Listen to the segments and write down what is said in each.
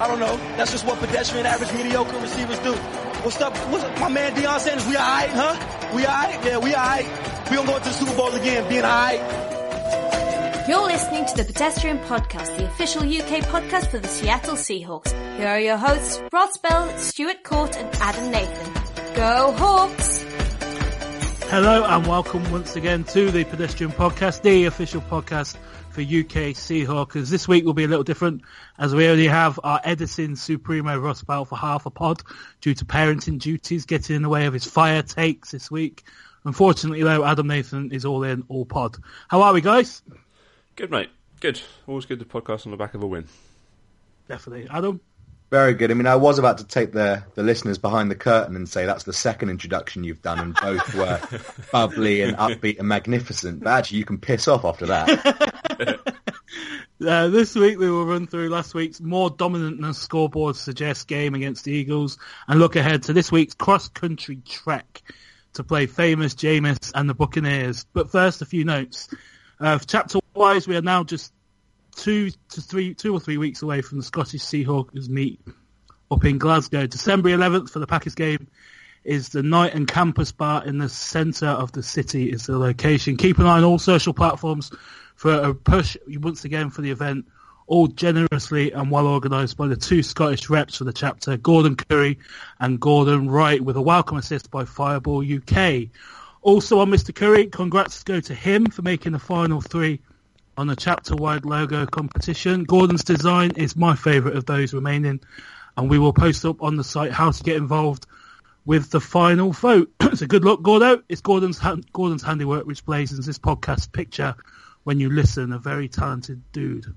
I don't know. That's just what pedestrian, average, mediocre receivers do. What's up? My man Deion Sanders, we all right, huh? We all right? Yeah, we all right. We gonna go to the Super Bowl again, being all right. You're listening to the Pedestrian Podcast, the official UK podcast for the Seattle Seahawks. Here are your hosts, Ross Bell, Stuart Court and Adam Nathan. Go Hawks! Hello and welcome once again to the Pedestrian Podcast, the official podcast for UK Seahawkers. This week will be a little different as we only have our editing supremo Ross Bell for half a pod due to parenting duties getting in the way of his fire takes this week. Unfortunately though, Adam Nathan is all in, all pod. How are we, guys? Good, mate. Good. Always good to podcast on the back of a win. Definitely. Adam? Very good. I mean, I was about to take the listeners behind the curtain and say that's the second introduction you've done, and both were bubbly and upbeat and magnificent. But actually, you can piss off after that. This week, we will run through last week's more dominant than scoreboard suggests game against the Eagles and look ahead to this week's cross-country trek to play famous Jameis and the Buccaneers. But first, a few notes. Chapter-wise, we are now just 2 or 3 weeks away from the Scottish Seahawkers meet up in Glasgow. December 11th for the Packers game is the night and campus bar in the centre of the city is the location. Keep an eye on all social platforms for a push once again for the event, all generously and well organised by the two Scottish reps for the chapter, Gordon Curry and Gordon Wright, with a welcome assist by Fireball UK. Also on Mr. Curry, congrats go to him for making the final three on the chapter-wide logo competition. Gordon's design is my favourite of those remaining, and we will post up on the site how to get involved with the final vote. So good luck, Gordo. It's Gordon's handiwork which blazons this podcast picture when you listen. A very talented dude.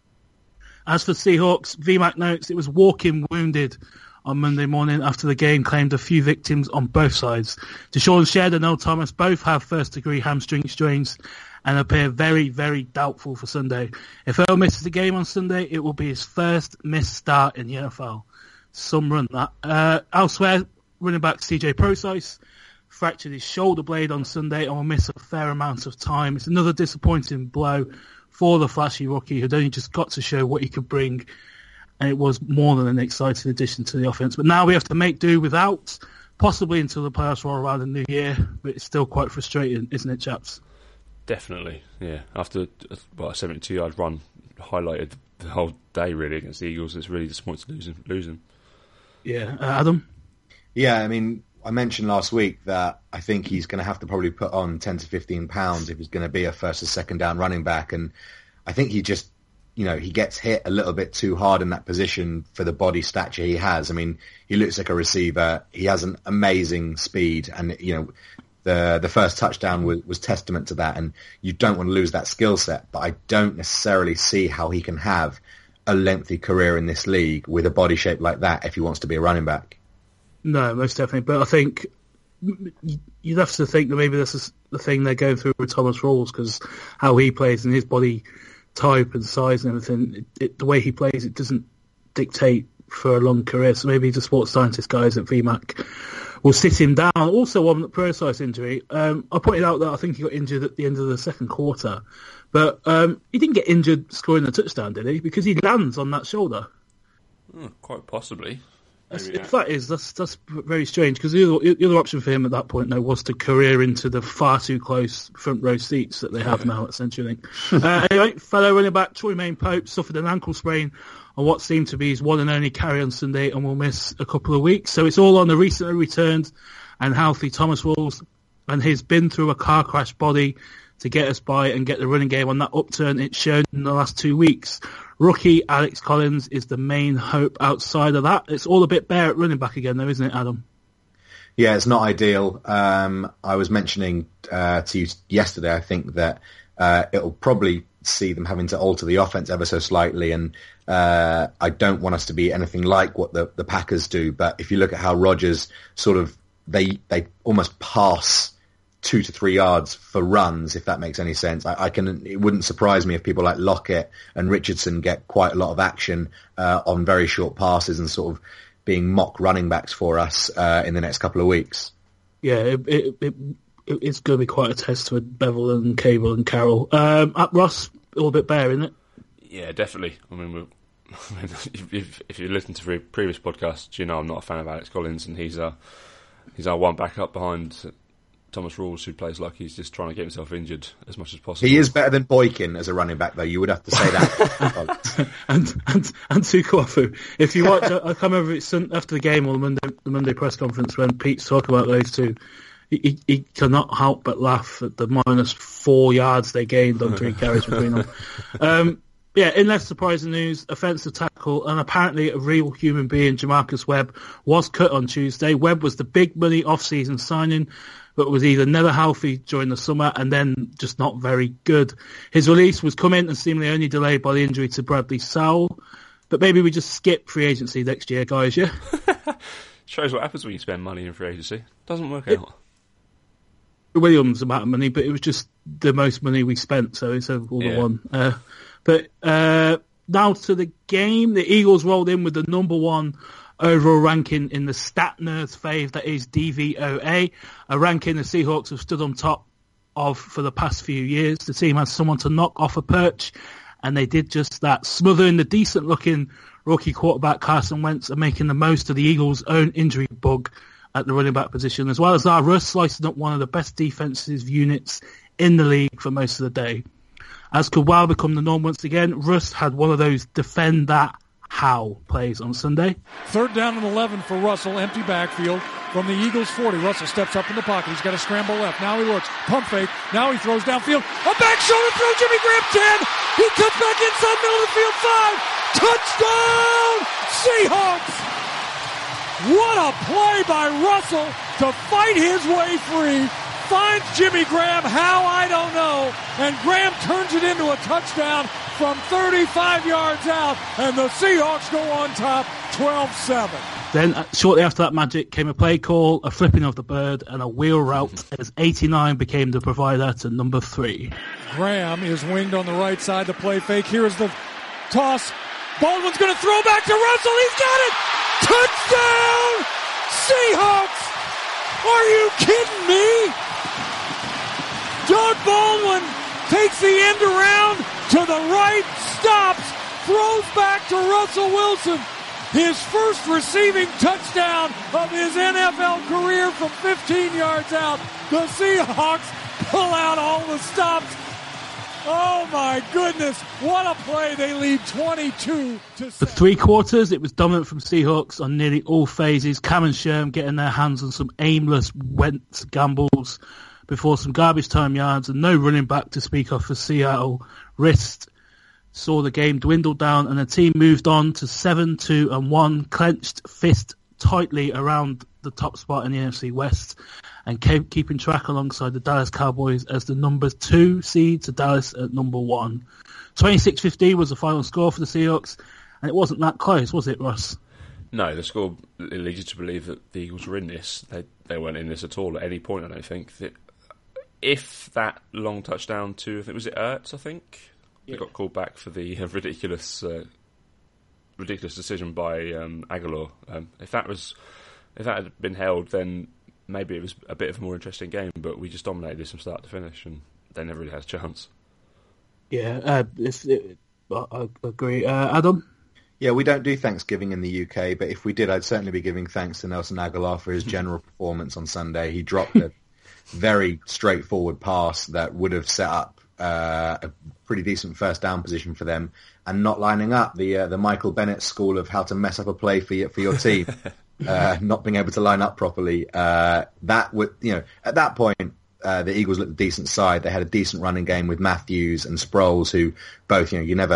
As for Seahawks, VMAC notes it was walking wounded on Monday morning after the game claimed a few victims on both sides. Deshaun Shedd and Earl Thomas both have first-degree hamstring strains and appear very, very doubtful for Sunday. If Earl misses the game on Sunday, it will be his first missed start in the NFL. Some run that. Elsewhere, running back CJ Prosise fractured his shoulder blade on Sunday and will miss a fair amount of time. It's another disappointing blow for the flashy rookie who'd only just got to show what he could bring, and it was more than an exciting addition to the offense. But now we have to make do without, possibly until the playoffs roll around in the new year, but it's still quite frustrating, isn't it, chaps? Definitely, yeah. After a 72-yard run, highlighted the whole day really against the Eagles. It's really disappointing to lose him. Yeah, Adam? Yeah, I mean, I mentioned last week that I think he's going to have to probably put on 10 to 15 pounds if he's going to be a first or second down running back. And I think he just, he gets hit a little bit too hard in that position for the body stature he has. I mean, he looks like a receiver. He has an amazing speed and, the first touchdown was testament to that, and you don't want to lose that skill set, but I don't necessarily see how he can have a lengthy career in this league with a body shape like that if he wants to be a running back. No, most definitely. But I think you'd have to think that maybe this is the thing they're going through with Thomas Rawls, because how he plays and his body type and size and everything, the way he plays, it doesn't dictate for a long career. So maybe the sports scientist guys at VMAC will sit him down. Also on the Prosise injury, I pointed out that I think he got injured at the end of the second quarter, but he didn't get injured scoring the touchdown, did he? Because he lands on that shoulder. Quite possibly. That's very strange, because the other option for him at that point, though, was to career into the far too close front row seats that they have now, essentially. Anyway, fellow running back Troy Maine-Pope suffered an ankle sprain on what seemed to be his one and only carry on Sunday and will miss a couple of weeks. So it's all on the recently returned and healthy Thomas Rawls and his been through a car crash body to get us by and get the running game on that upturn it's shown in the last 2 weeks. Rookie Alex Collins is the main hope outside of that. It's all a bit bare at running back again though, isn't it, Adam? Yeah, it's not ideal. I was mentioning to you yesterday, I think that it'll probably see them having to alter the offense ever so slightly, and I don't want us to be anything like what the Packers do, but if you look at how Rodgers sort of, they almost pass 2 to 3 yards for runs, if that makes any sense. It wouldn't surprise me if people like Lockett and Richardson get quite a lot of action on very short passes and sort of being mock running backs for us in the next couple of weeks. Yeah, it's going to be quite a test with Bevel and Cable and Carroll. Ross, a little bit bare, isn't it? Yeah, definitely. I mean, if you listen to previous podcasts, you know I'm not a fan of Alex Collins, and he's our one backup behind Thomas Rawls, who plays like he's just trying to get himself injured as much as possible. He is better than Boykin as a running back, though. You would have to say that. and Tukuafu. If you watch, I come over after the game or the Monday press conference when Pete's talking about those two. He cannot help but laugh at the -4 yards they gained on 3 carries between them. In less surprising news, offensive tackle and apparently a real human being, Jamarcus Webb, was cut on Tuesday. Webb was the big money off-season signing, but was either never healthy during the summer and then just not very good. His release was come in and seemingly only delayed by the injury to Bradley Sowell. But maybe we just skip free agency next year, guys, yeah? Shows what happens when you spend money in free agency. Doesn't work out. Williams amount of money, but it was just the most money we spent, so it's all the one. But now to the game. The Eagles rolled in with the number 1 overall ranking in the Stat Nerds fave, that is DVOA, a ranking the Seahawks have stood on top of for the past few years. The team has someone to knock off a perch, and they did just that, smothering the decent-looking rookie quarterback Carson Wentz and making the most of the Eagles' own injury bug at the running back position, as well as our Russ slicing up one of the best defensive units in the league for most of the day. As could well become the norm once again, Russ had one of those defend that how plays on Sunday. 3rd down and 11 for Russell, empty backfield from the Eagles 40. Russell steps up in the pocket. He's got to scramble left. Now he looks. Pump fake. Now he throws downfield. A back shoulder throw. Jimmy Graham 10. He cuts back inside middle of the field. 5. Touchdown Seahawks! What a play by Russell to fight his way free. Finds Jimmy Graham, how I don't know, and Graham turns it into a touchdown from 35 yards out, and the Seahawks go on top 12-7. Then shortly after that magic came a play call, a flipping of the bird, and a wheel route as 89 became the provider to number 3. Graham is winged on the right side to play fake. Here is the toss. Baldwin's going to throw back to Russell. He's got it! Touchdown Seahawks! Are you kidding me? Doug Baldwin takes the end around to the right, stops, throws back to Russell Wilson. His first receiving touchdown of his NFL career from 15 yards out. The Seahawks pull out all the stops. Oh my goodness, what a play. They lead 22-7. For 3 quarters, it was dominant from Seahawks on nearly all phases. Cam and Sherm getting their hands on some aimless Wentz gambles before some garbage time yards and no running back to speak of for Seattle. Wrist saw the game dwindle down and the team moved on to 7-2-1, clenched fist tightly around the top spot in the NFC West and keeping track alongside the Dallas Cowboys as the number 2 seed to Dallas at number 1. 26-15 was the final score for the Seahawks, and it wasn't that close, was it, Russ? No, the score leads you to believe that the Eagles were in this. They weren't in this at all at any point, I don't think. If that long touchdown to, I think, was it Ertz, I think? Yeah. They got called back for the ridiculous decision by Aguilar. If that had been held, then maybe it was a bit of a more interesting game, but we just dominated this from start to finish, and they never really had a chance. Yeah, I agree. Adam? Yeah, we don't do Thanksgiving in the UK, but if we did, I'd certainly be giving thanks to Nelson Aguilar for his general performance on Sunday. He dropped a very straightforward pass that would have set up a pretty decent first down position for them, and not lining up the Michael Bennett school of how to mess up a play for your team. Not being able to line up properly. That would, at that point, the Eagles looked a decent side. They had a decent running game with Matthews and Sproles, who both,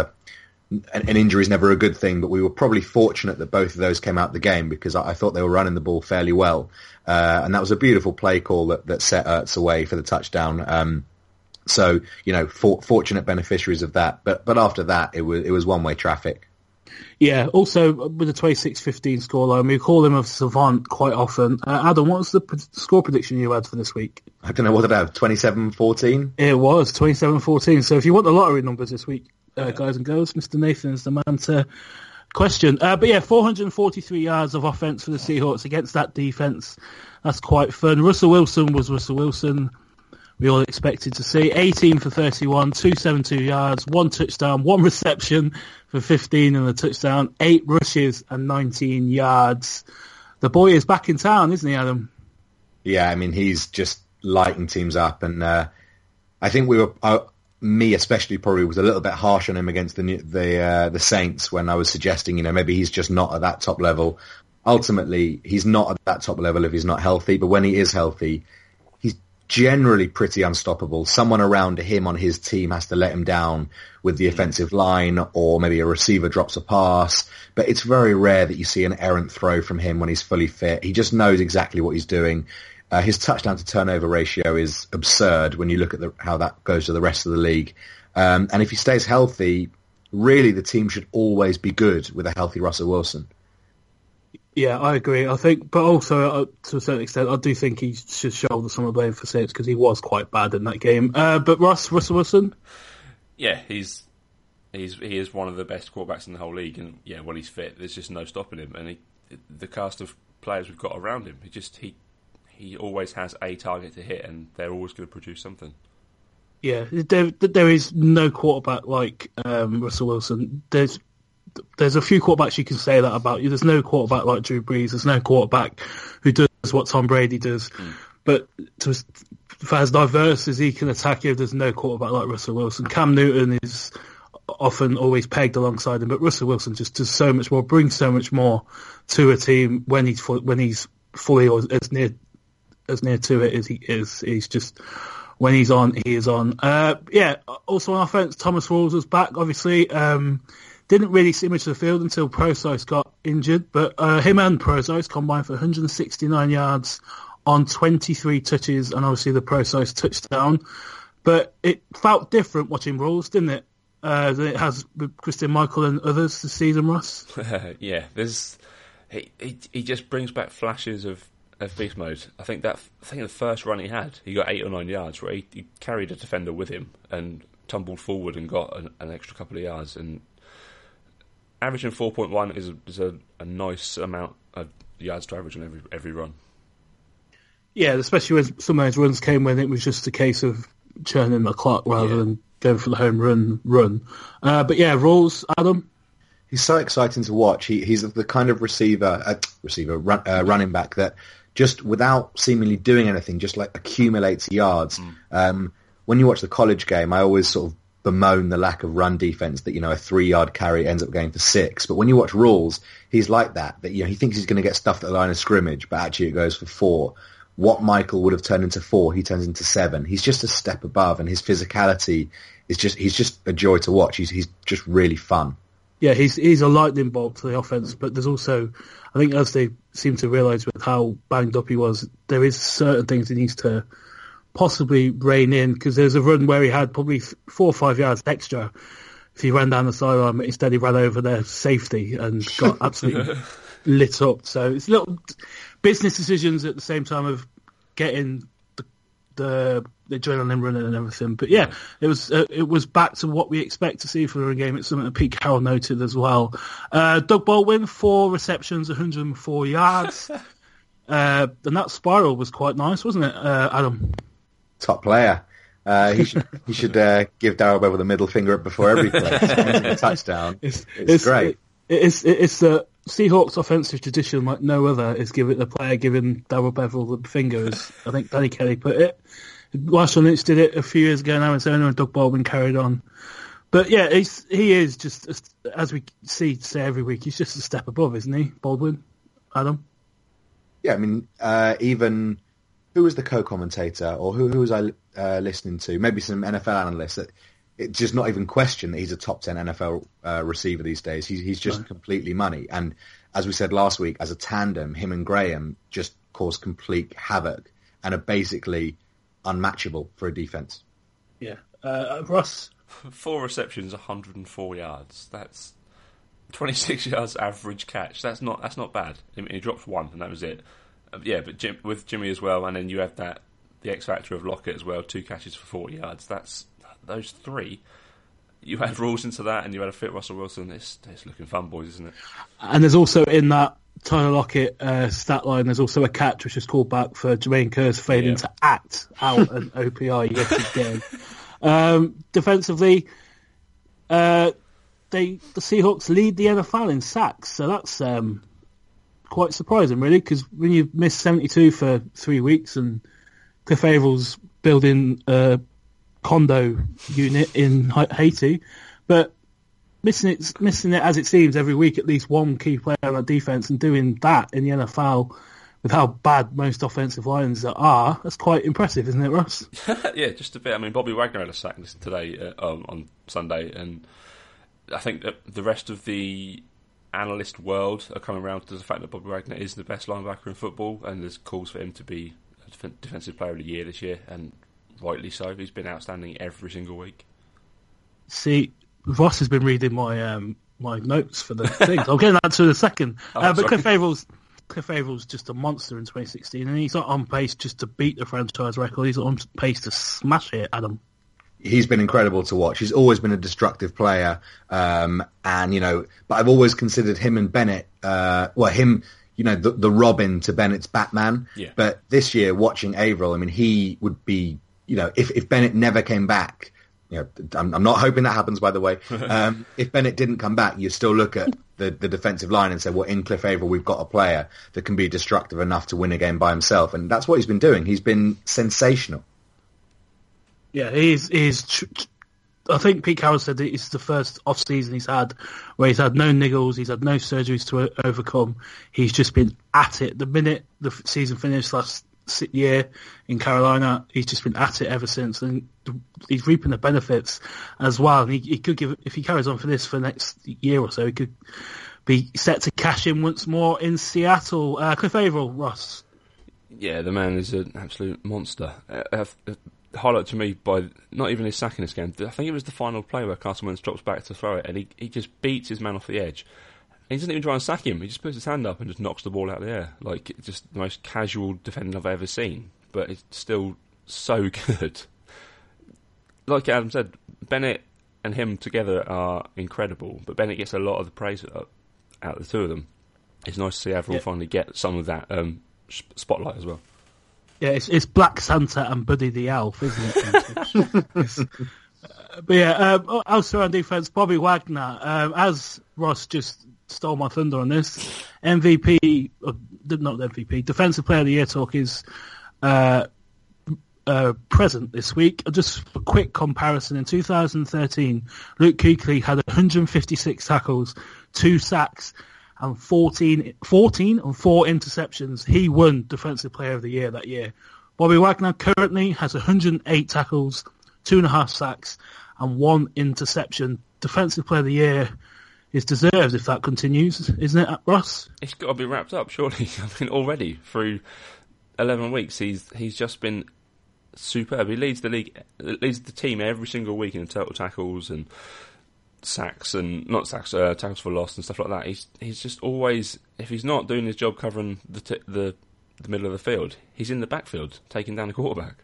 an injury is never a good thing, but we were probably fortunate that both of those came out the game because I thought they were running the ball fairly well. And that was a beautiful play call that set Ertz away for the touchdown. So, fortunate beneficiaries of that. But after that, it was one-way traffic. Yeah, also with the 26-15 scoreline, we call him a savant quite often. Adam, what was the score prediction you had for this week? I don't know, what did I have, 27-14? It was 27-14. So if you want the lottery numbers this week, guys and girls, Mr. Nathan is the man to question. But yeah, 443 yards of offense for the Seahawks against that defense. That's quite fun. Russell Wilson was Russell Wilson. we all expected to see. 18 for 31, 272 yards, 1 touchdown, 1 reception for 15 and a touchdown, 8 rushes and 19 yards. The boy is back in town, isn't he, Adam? Yeah, I mean, he's just lighting teams up, and I think we were, me especially, probably was a little bit harsh on him against the Saints when I was suggesting, maybe he's just not at that top level. Ultimately, he's not at that top level if he's not healthy, but when he is healthy, he's generally pretty unstoppable. Someone around him on his team has to let him down with the offensive line, or maybe a receiver drops a pass, but it's very rare that you see an errant throw from him when he's fully fit. He just knows exactly what he's doing. His touchdown to turnover ratio is absurd when you look at how that goes to the rest of the league. And if he stays healthy, really the team should always be good with a healthy Russell Wilson. Yeah, I agree. I think, but also to a certain extent, I do think he should shoulder some of the blame for Saints because he was quite bad in that game. But Russell Wilson? Yeah, he is one of the best quarterbacks in the whole league, and yeah, when he's fit, there's just no stopping him. And the cast of players we've got around him, he always has a target to hit, and they're always going to produce something. Yeah, there is no quarterback like Russell Wilson. There's a few quarterbacks you can say that about. There's no quarterback like Drew Brees. There's no quarterback who does what Tom Brady does. But for as diverse as he can attack you, there's no quarterback like Russell Wilson. Cam Newton is often always pegged alongside him, but Russell Wilson just does so much more, brings so much more to a team when he's fully or as near to it as he is. He's just, when he's on, he is on. Also on offense, Thomas Rawls was back, obviously. Didn't really see much of the field until Procise got injured, but him and Procise combined for 169 yards on 23 touches, and obviously the Procise touchdown. But it felt different watching Rawls, didn't it? Than it has with Christian Michael and others this season, Ross. Yeah, he just brings back flashes of beast mode. I think the first run he had, he got 8 or 9 yards, where he carried a defender with him and tumbled forward and got an extra couple of yards, and averaging 4.1 is a nice amount of yards to average on every run. Yeah, especially when some of those runs came when it was just a case of churning the clock rather than going for the home run. But yeah, Rawls, Adam? He's so exciting to watch. He's the kind of running back that just without seemingly doing anything, just like accumulates yards. When you watch the college game, I always sort of bemoan the lack of run defense that, a 3-yard carry ends up going for 6. But when you watch Rawls, he's like that he thinks he's going to get stuffed at the line of scrimmage, but actually it goes for 4. What Michael would have turned into 4, he turns into 7. He's just a step above, and his physicality is he's just a joy to watch. He's just really fun. Yeah, he's a lightning bolt to the offense, but there's also, I think as they seem to realise with how banged up he was, there is certain things he needs to possibly rein in, because there's a run where he had probably 4 or 5 yards extra if he ran down the sideline, but instead he ran over their safety and got absolutely lit up. So it's little business decisions at the same time of getting the adrenaline running and everything. But yeah, it was back to what we expect to see for a game. It's something that Pete Carroll noted as well. Doug Baldwin, 4 receptions, 104 yards. And that spiral was quite nice, wasn't it, Adam? Top player. He should give Darrell Bevel the middle finger before every play. A touchdown. It's great. It's the Seahawks offensive tradition like no other, is the player giving Darrell Bevel the finger, as I think Danny Kelly put it. Marshall Lynch did it a few years ago in Arizona, and Doug Baldwin carried on. But yeah, he is just, as we say every week, he's just a step above, isn't he, Baldwin? Adam? Yeah, I mean, even who was the co-commentator, or who was I listening to? Maybe some NFL analysts that it's just not even question that he's a top 10 NFL receiver these days. He's just completely money. And as we said last week, as a tandem, him and Graham just cause complete havoc and are basically unmatchable for a defense. Yeah. Russ? 4 receptions, 104 yards. That's 26 yards average catch. That's not bad. I mean, he dropped 1 and that was it. But with Jimmy as well, and then you have the X factor of Lockett as well, 2 catches for 40 yards. That's those 3. you add rules into that, and you add a fit Russell Wilson. It's looking fun, boys, isn't it? And there's also in that Tyler Lockett stat line, there's also a catch which is called back for Jermaine Kearse failing to act out an OPI yet again. Defensively, the Seahawks lead the NFL in sacks, so that's quite surprising, really, because when you miss 72 for 3 weeks and Cliff Avrill's building a condo unit in Haiti, but missing it as it seems every week, at least one key player on defense, and doing that in the NFL with how bad most offensive lines are, that's quite impressive, isn't it, Ross? Yeah, just a bit. I mean, Bobby Wagner had a sack today on Sunday, and I think that the rest of the analyst world are coming around to the fact that Bobby Wagner is the best linebacker in football, and there's calls for him to be a defensive player of the year this year, and rightly so. He's been outstanding every single week. See, Ross has been reading my my notes for the things. I'll get that to in a second. But Cliff Avrill's just a monster in 2016, and he's not on pace just to beat the franchise record. He's on pace to smash it, Adam. He's been incredible to watch. He's always been a destructive player, and but I've always considered him and Bennett, the Robin to Bennett's Batman. Yeah. But this year, watching Averill, I mean, he would be, if Bennett never came back, I'm not hoping that happens, by the way. If Bennett didn't come back, you still look at the defensive line and say, well, in Cliff Avril, we've got a player that can be destructive enough to win a game by himself, and that's what he's been doing. He's been sensational. Yeah, he's. I think Pete Carroll said that it's the first off-season he's had where he's had no niggles, he's had no surgeries to overcome. He's just been at it. The minute the season finished last year in Carolina, he's just been at it ever since, and he's reaping the benefits as well. And he could give, if he carries on for this for the next year or so, he could be set to cash in once more in Seattle. Cliff Avril, Ross. Yeah, the man is an absolute monster. Highlight to me by not even his sack in this game. I think it was the final play where Carson Wentz drops back to throw it, and he just beats his man off the edge. And he doesn't even try and sack him. He just puts his hand up and just knocks the ball out of the air. Like, just the most casual defending I've ever seen. But it's still so good. Like Adam said, Bennett and him together are incredible, but Bennett gets a lot of the praise out of the two of them. It's nice to see Avril finally get some of that spotlight as well. Yeah, it's Black Santa and Buddy the Elf, isn't it? But yeah, also on defense, Bobby Wagner, as Ross just stole my thunder on this, MVP, not MVP, Defensive Player of the Year talk is present this week. Just a quick comparison. In 2013, Luke Kuechly had 156 tackles, 2 sacks, and 14 and 4 interceptions. He won Defensive Player of the Year that year. Bobby Wagner currently has 108 tackles, 2.5 sacks, and 1 interception. Defensive Player of the Year is deserved if that continues, isn't it, Ross? It's got to be wrapped up, surely. I mean, already through 11 weeks, he's just been superb. He leads the team every single week in total tackles and sacks, and not sacks, tackles for loss and stuff like that. He's just always, if he's not doing his job covering the middle of the field, he's in the backfield taking down the quarterback.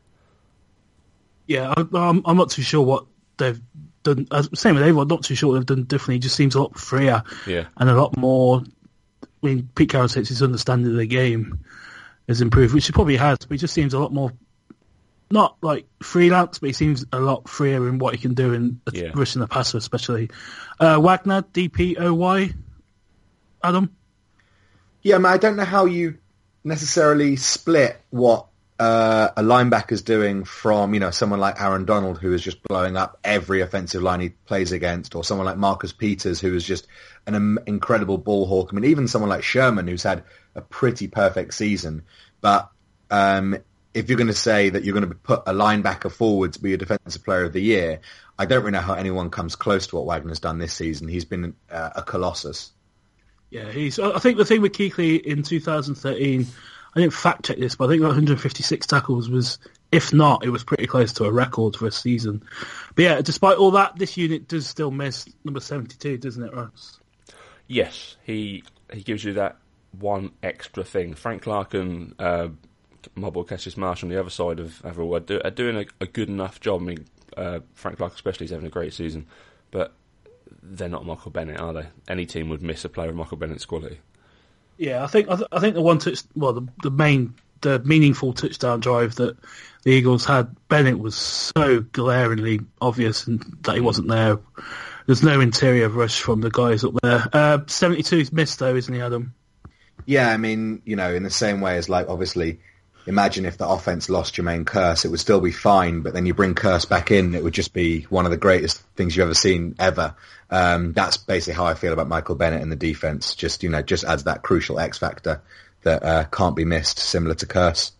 Yeah, I'm not too sure what they've done. Same with everyone, not too sure what they've done differently. He just seems a lot freer and a lot more. I mean, Pete Carroll says his understanding of the game has improved, which he probably has, but he just seems a lot more, not like freelance, but he seems a lot freer in what he can do in rushing the passer, especially. Wagner, DPOY, Adam? Yeah, I mean, I don't know how you necessarily split what a linebacker's doing from, someone like Aaron Donald, who is just blowing up every offensive line he plays against, or someone like Marcus Peters, who is just an incredible ball hawk. I mean, even someone like Sherman, who's had a pretty perfect season. But if you're going to say that you're going to put a linebacker forward to be a Defensive Player of the Year, I don't really know how anyone comes close to what Wagner's done this season. He's been a colossus. Yeah, I think the thing with Kuechly in 2013, I didn't fact check this, but I think 156 tackles was, if not, it was pretty close to a record for a season. But yeah, despite all that, this unit does still miss number 72, doesn't it, Ross? Yes, he gives you that one extra thing. Frank Clark and my boy Cassius Marsh on the other side of Avril are doing a good enough job. I mean, Frank Clark especially is having a great season. but they're not Michael Bennett, are they? Any team would miss a player of Michael Bennett's quality. Yeah, I think the one the meaningful touchdown drive that the Eagles had, Bennett was so glaringly obvious and that he wasn't there. There's no interior rush from the guys up there. 72's missed though, isn't he, Adam? Yeah, I mean, in the same way as, like, obviously, imagine if the offense lost Jermaine Kearse, it would still be fine, but then you bring Kearse back in, it would just be one of the greatest things you've ever seen, ever. That's basically how I feel about Michael Bennett in the defense. Just adds that crucial X factor that can't be missed, similar to Kearse.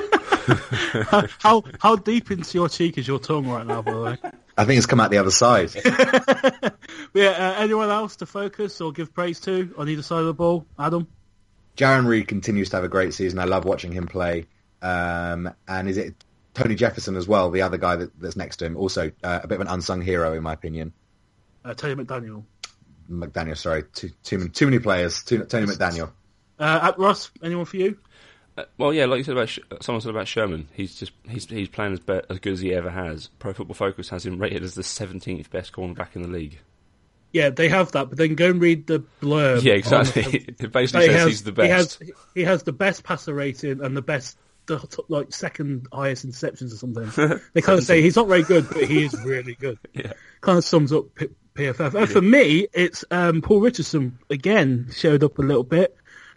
How deep into your cheek is your tongue right now, by the way? I think it's come out the other side. Anyone else to focus or give praise to on either side of the ball? Adam? Jarran Reed continues to have a great season. I love watching him play. And is it Tony Jefferson as well, the other guy that's next to him? Also a bit of an unsung hero, in my opinion. Tony McDaniel. McDaniel, sorry. Too many players. Tony McDaniel. Ross, anyone for you? Well, yeah, like you said someone said about Sherman, he's playing as good as he ever has. Pro Football Focus has him rated as the 17th best cornerback in the league. Yeah, they have that, but then go and read the blurb. Yeah, exactly. It basically says he's the best. He has the best passer rating and the second highest interceptions or something. They kind of say he's not very good, but he is really good. Yeah, kind of sums up PFF. And for me, it's Paul Richardson again showed up a little bit.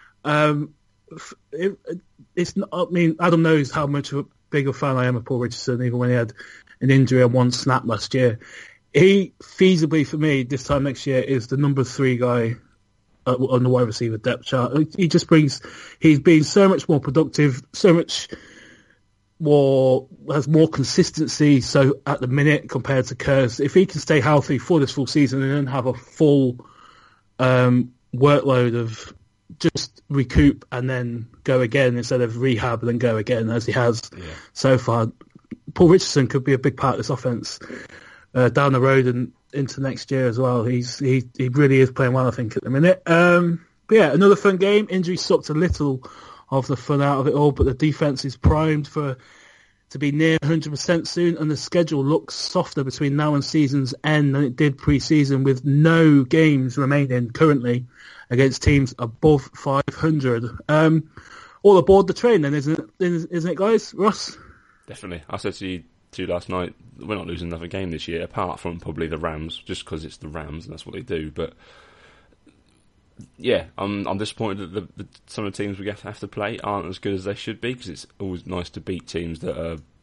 It's not. I mean, Adam knows how much of a bigger fan I am of Paul Richardson, even when he had an injury on one snap last year. He feasibly, for me, this time next year, is the number 3 guy on the wide receiver depth chart. He just he's been so much more productive, so much more, has more consistency. So at the minute compared to Kearse, if he can stay healthy for this full season and then have a full workload of just recoup and then go again instead of rehab and then go again as he has so far, Paul Richardson could be a big part of this offense down the road and into next year as well. He really is playing well, I think, at the minute. But yeah, another fun game. Injury sucked a little of the fun out of it all, but the defense is primed to be near 100% soon, and the schedule looks softer between now and season's end than it did pre-season, with no games remaining currently against teams above 500. All aboard the train then, isn't it, guys? Ross? Definitely. I said to you last night, we're not losing another game this year, apart from probably the Rams, just because it's the Rams and that's what they do. But yeah, I'm disappointed that some of the teams we have to play aren't as good as they should be, because it's always nice to beat teams that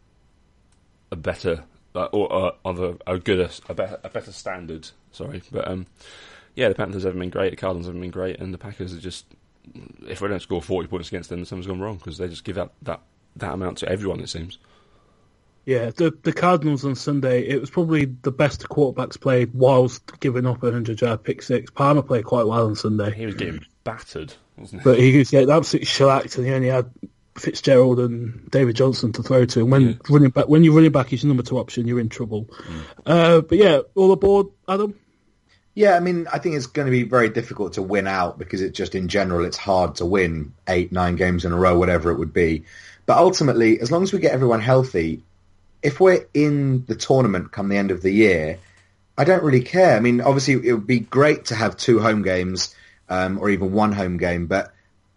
are better or of a better standard. Sorry, but yeah, the Panthers haven't been great, the Cardinals haven't been great, and the Packers are just, if we don't score 40 points against them, something's gone wrong, because they just give out that amount to everyone, it seems. Yeah, the Cardinals on Sunday, it was probably the best quarterbacks played whilst giving up a 100-yard pick six. Palmer played quite well on Sunday. He was getting battered, wasn't he? But he was getting absolutely shellacked, and he only had Fitzgerald and David Johnson to throw to. And when your running back is your number 2 option, you're in trouble. But yeah, all aboard, Adam? Yeah, I mean, I think it's going to be very difficult to win out, because it just, in general, it's hard to win 8-9 games in a row, whatever it would be. But ultimately, as long as we get everyone healthy, if we're in the tournament come the end of the year, I don't really care. I mean, obviously, it would be great to have 2 home games or even 1 home game. But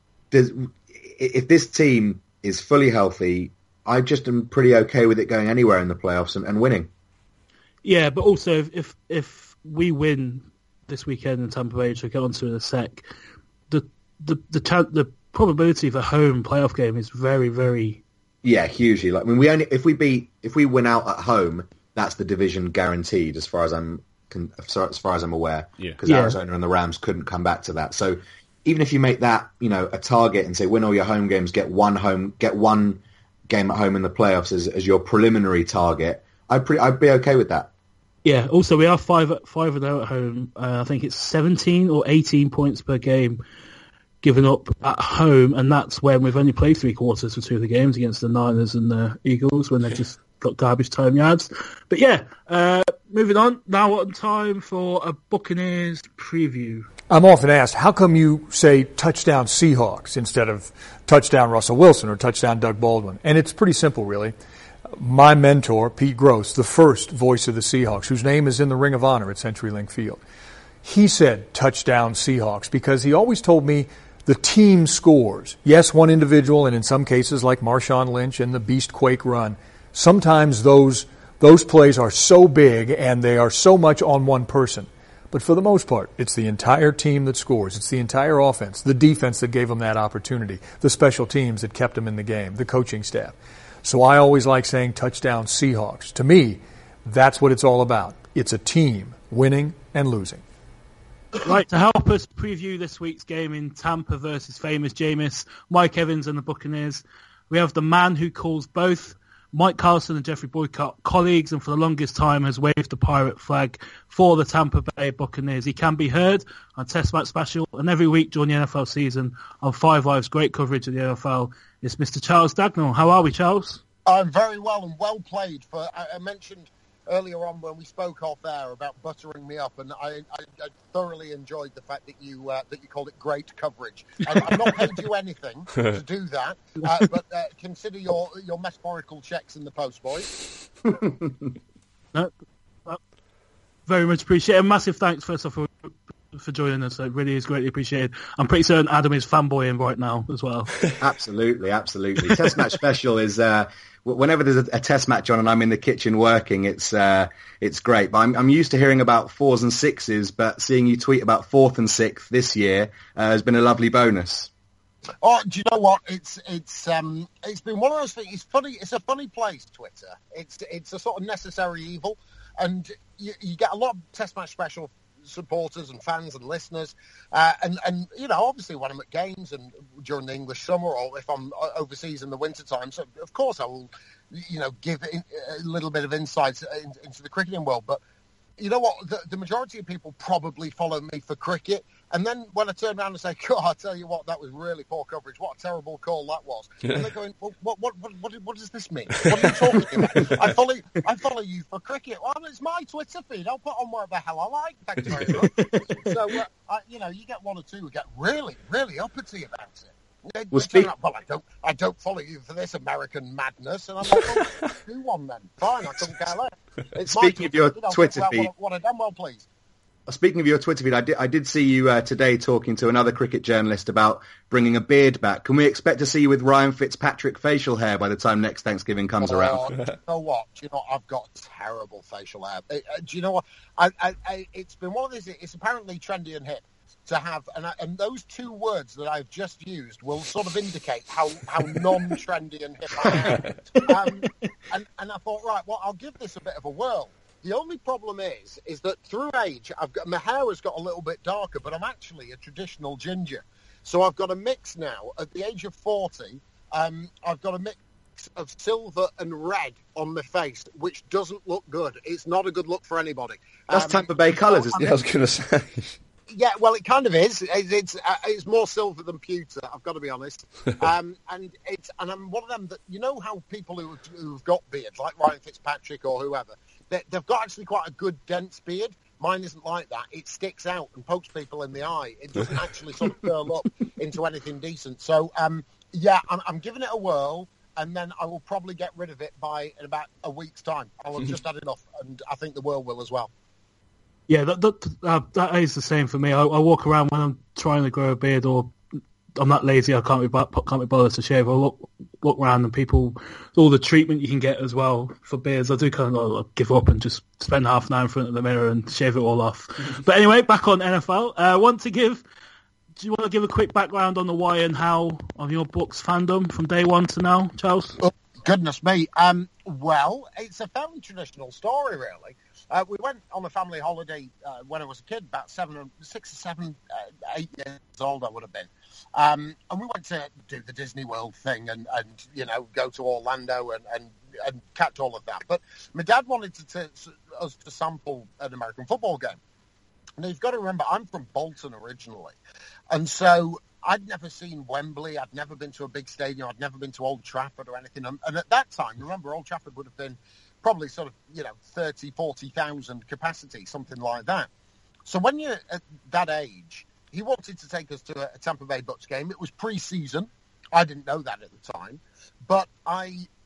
if this team is fully healthy, I just am pretty okay with it going anywhere in the playoffs and winning. Yeah, but also if we win this weekend in Tampa Bay, which we'll get onto in a sec, the probability of a home playoff game is very, very... Yeah, hugely. Like, I mean, if we win out at home, that's the division guaranteed, as far as I'm aware. Yeah. Because Arizona and the Rams couldn't come back to that. So even if you make that, a target and say win all your home games, get one game at home in the playoffs as your preliminary target, I'd be okay with that. Yeah. Also, we are 5-0 at home. I think it's 17 or 18 points per game given up at home, and that's when we've only played 3 quarters for 2 of the games against the Niners and the Eagles, when they've just got garbage time yards. But yeah, moving on. Now on time for a Buccaneers preview. I'm often asked, how come you say touchdown Seahawks instead of touchdown Russell Wilson or touchdown Doug Baldwin? And it's pretty simple, really. my mentor, Pete Gross, the first voice of the Seahawks, whose name is in the Ring of Honor at CenturyLink Field, he said touchdown Seahawks because he always told me the team scores. Yes, one individual, and in some cases like Marshawn Lynch and the Beast Quake run, sometimes those plays are so big and they are so much on one person. But for the most part, it's the entire team that scores. It's the entire offense, the defense that gave them that opportunity, the special teams that kept them in the game, the coaching staff. So I always like saying touchdown Seahawks. To me, that's what it's all about. It's a team, winning and losing. Right, to help us preview this week's game in Tampa versus famous Jameis, Mike Evans and the Buccaneers, we have the man who calls both Mike Carlson and Jeffrey Boycott colleagues, and for the longest time has waved the pirate flag for the Tampa Bay Buccaneers. He can be heard on Test Match Special and every week during the NFL season on Five Live's great coverage of the NFL. It's Mr. Charles Dagnall. How are we, Charles? I'm very well and well played. I mentioned earlier on when we spoke off air about buttering me up, and I thoroughly enjoyed the fact that you called it great coverage. I've not paid you anything to do that, but consider your metaphorical checks in the post, boys. No, very much appreciated. Massive thanks first off for joining us. It really is greatly appreciated. I'm pretty certain Adam is fanboying right now as well. Absolutely. Test Match Special is whenever there's a test match on and I'm in the kitchen working, it's great. But I'm used to hearing about 4s and 6s, but seeing you tweet about 4th and 6th this year has been a lovely bonus. Oh, do you know what? It's been one of those things. It's funny. It's a funny place, Twitter. It's a sort of necessary evil, and you get a lot of Test Match Special supporters and fans and listeners, and obviously when I'm at games and during the English summer, or if I'm overseas in the winter time, so of course I will give a little bit of insights into the cricketing world. But you know what, the majority of people probably follow me for cricket, and then when I turn around and say, God, I tell you what, that was really poor coverage, what a terrible call that was, and they're going, well, what does this mean? What are you talking about? I follow you for cricket. Well, it's my Twitter feed. I'll put on what the hell I like. Thank you very much. So you get one or two who get really, really uppity about it. I don't follow you for this American madness, and I'm like, well, do one then. Fine, I couldn't care less. Speaking of your Twitter feed, what I've done well, please. Speaking of your Twitter feed, I did see you today talking to another cricket journalist about bringing a beard back. Can we expect to see you with Ryan Fitzpatrick facial hair by the time next Thanksgiving comes around? Do you know what? I've got terrible facial hair. Do you know what? It's been one of these. It's apparently trendy and hip to have, and those two words that I've just used will sort of indicate how non-trendy and hip I am. And I thought, right, well, I'll give this a bit of a whirl. The only problem is that through age, my hair has got a little bit darker, but I'm actually a traditional ginger. So I've got a mix now. At the age of 40, I've got a mix of silver and red on my face, which doesn't look good. It's not a good look for anybody. That's Tampa Bay colours, isn't it? I was going to say. Yeah, well, it kind of is. It's more silver than pewter, I've got to be honest. And I'm one of them that, you know how people who've got beards, like Ryan Fitzpatrick or whoever, they've got actually quite a good dense beard. Mine isn't like that. It sticks out and pokes people in the eye. It doesn't actually sort of curl up into anything decent. So, I'm giving it a whirl, and then I will probably get rid of it in about a week's time. I'll have just had enough, and I think the world will as well. Yeah, that is the same for me. I walk around when I'm trying to grow a beard, or I'm not lazy, I can't be bothered to shave. I look around and people, all the treatment you can get as well for beards. I do kind of give up and just spend half an hour in front of the mirror and shave it all off. But anyway, back on NFL. Do you want to give a quick background on the why and how of your Bucs fandom from day one to now, Charles? Oh, goodness me. Well, it's a fairly traditional story, really. We went on a family holiday when I was a kid, about 6 or 7, 8 years old I would have been. And we went to do the Disney World thing and go to Orlando and catch all of that. But my dad wanted us to sample an American football game. Now, you've got to remember, I'm from Bolton originally. And so I'd never seen Wembley. I'd never been to a big stadium. I'd never been to Old Trafford or anything. And at that time, remember, Old Trafford would have been probably sort of, 30, 40,000 capacity, something like that. So when you're at that age, he wanted to take us to a Tampa Bay Bucs game. It was pre-season. I didn't know that at the time. But I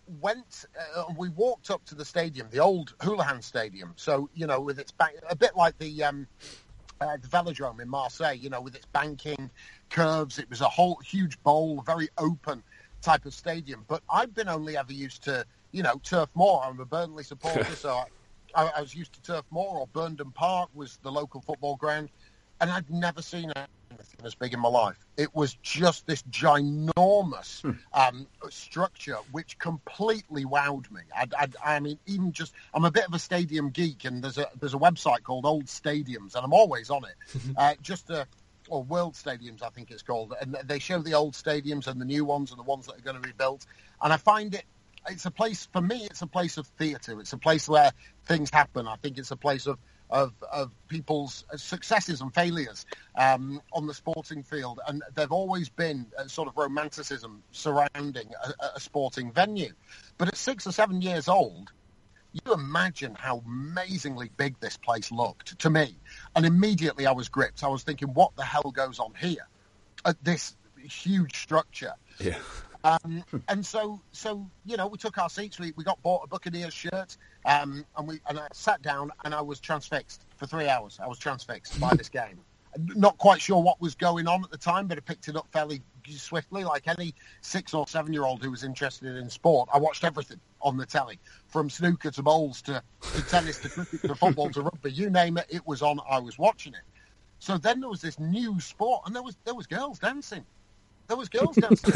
we walked up to the stadium, the old Houlihan Stadium. So, with its back, a bit like the Velodrome in Marseille, with its banking curves. It was a whole huge bowl, very open type of stadium. But I've been only ever used to, Turf Moor. I'm a Burnley supporter, so I was used to Turf Moor, or Burnden Park was the local football ground. And I'd never seen anything as big in my life. It was just this ginormous structure, which completely wowed me. I mean, even just, I'm a bit of a stadium geek, and there's a website called Old Stadiums, and I'm always on it. Or World Stadiums, I think it's called, and they show the old stadiums and the new ones and the ones that are going to be built. And I find it's a place, for me, it's a place of theatre. It's a place where things happen. I think it's a place of people's successes and failures on the sporting field, and there've always been a sort of romanticism surrounding a sporting venue. But at 6 or 7 years old, you imagine how amazingly big this place looked to me, and immediately I was gripped. I was thinking, what the hell goes on here at this huge structure? Yeah. And so we took our seats. We bought a Buccaneers shirt, and I sat down, and I was transfixed for 3 hours. I was transfixed by this game. Not quite sure what was going on at the time, but I picked it up fairly swiftly. Like any 6 or 7 year old who was interested in sport, I watched everything on the telly, from snooker to bowls to tennis to cricket to football to rugby. You name it, it was on. I was watching it. So then there was this new sport, and there was girls dancing. There was girls dancing.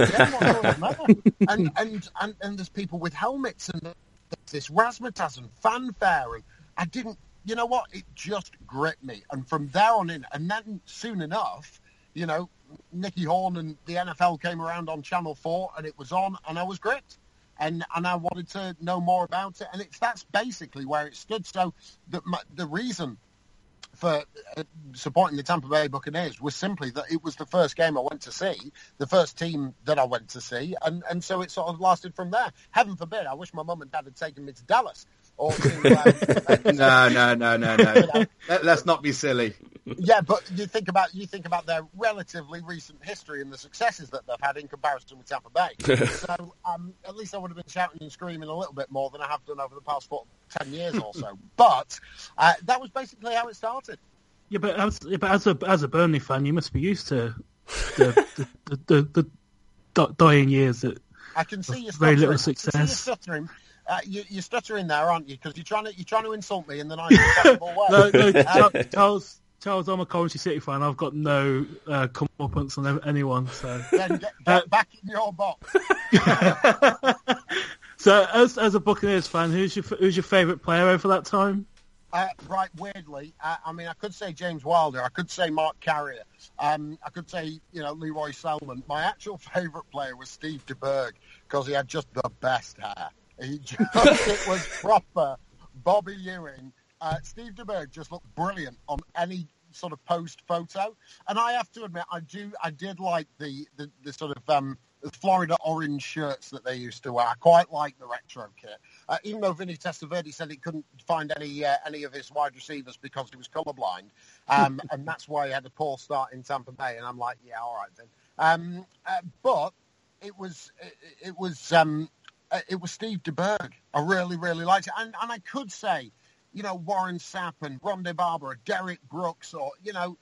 And there's people with helmets, and there's this razzmatazz and fanfare. And I didn't, you know what? It just gripped me. And from there on in, and then soon enough, Nicky Horn and the NFL came around on Channel 4, and it was on, and I was gripped. And I wanted to know more about it. And that's basically where it stood. So the reason for supporting the Tampa Bay Buccaneers was simply that it was the first game I went to see, the first team that I went to see, and so it sort of lasted from there. Heaven forbid, I wish my mum and dad had taken me to Dallas. Or to, No. Let's not be silly. Yeah, but you think about their relatively recent history and the successes that they've had in comparison with Tampa Bay. So at least I would have been shouting and screaming a little bit more than I have done over the past 10 years or so. But that was basically how it started. Yeah, but as a Burnley fan, you must be used to the dying years that I can see you very little success. You're stuttering there, aren't you? Because you're trying to insult me in the nicest possible way. No, Charles, I'm a Coventry City fan. I've got no comeuppance on anyone. So then get back in your box. So, as a Buccaneers fan, who's your favourite player over that time? Right, weirdly, I mean, I could say James Wilder. I could say Mark Carrier. I could say, Leroy Selman. My actual favourite player was Steve de Burgh, because he had just the best hair. It was proper Bobby Ewing. Steve de Burgh just looked brilliant on any sort of post photo, and I have to admit, I did like the sort of Florida orange shirts that they used to wear. I quite like the retro kit, even though Vinny Testaverde said he couldn't find any of his wide receivers because he was colourblind, and that's why he had a poor start in Tampa Bay. And I'm like, yeah, all right then. But it was Steve de Burgh. I really, really liked it, and I could say, Warren Sapp and Rondé Barber, or Derek Brooks, or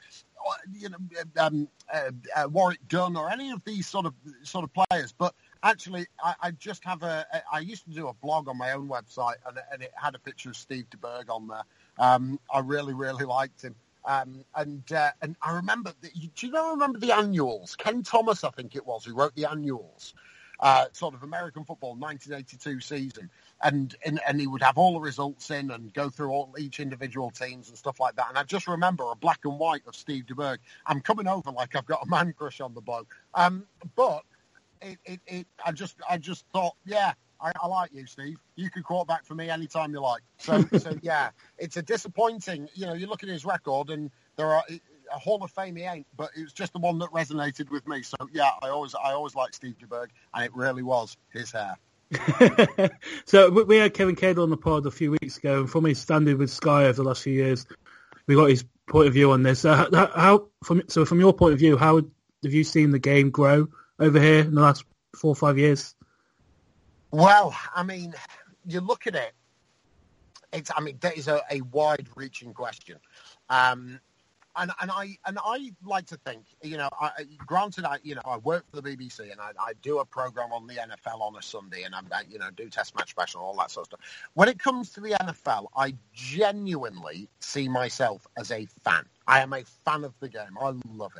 Warwick Dunn, or any of these sort of players. But actually, I just have I used to do a blog on my own website, and it had a picture of Steve de Burgh on there. I really, really liked him. And I remember, do you remember the annuals? Ken Thomas, I think it was, who wrote the annuals. Sort of American football 1982 season, and he would have all the results in and go through each individual teams and stuff like that. And I just remember a black and white of Steve de Burgh. I'm coming over like I've got a man crush on the bloke. But I just thought, yeah, I like you, Steve. You can quarterback for me anytime you like. So yeah, it's a disappointing. You look at his record, and there are. A Hall of Fame he ain't, but it was just the one that resonated with me. So yeah, I always liked Steve de Burgh, and it really was his hair. So we had Kevin Cadle on the pod a few weeks ago, and from his standing with Sky over the last few years, we got his point of view on this. From your point of view, how have you seen the game grow over here in the last 4 or 5 years? Well, I mean, you look at it. That is a wide-reaching question. And I like to think, granted, I work for the BBC and I do a program on the NFL on a Sunday, and I do Test Match Special, all that sort of stuff. When it comes to the NFL, I genuinely see myself as a fan. I am a fan of the game. I love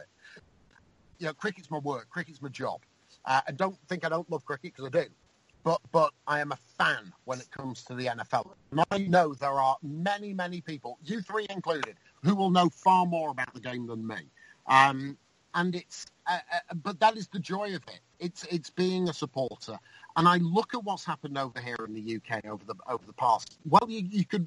it. Cricket's my work. Cricket's my job. And don't think I don't love cricket, because I do. But I am a fan when it comes to the NFL. And I know there are many, many people, you three included, who will know far more about the game than me. And it's, but that is the joy of it. It's being a supporter. And I look at what's happened over here in the UK over the past. Well, you could,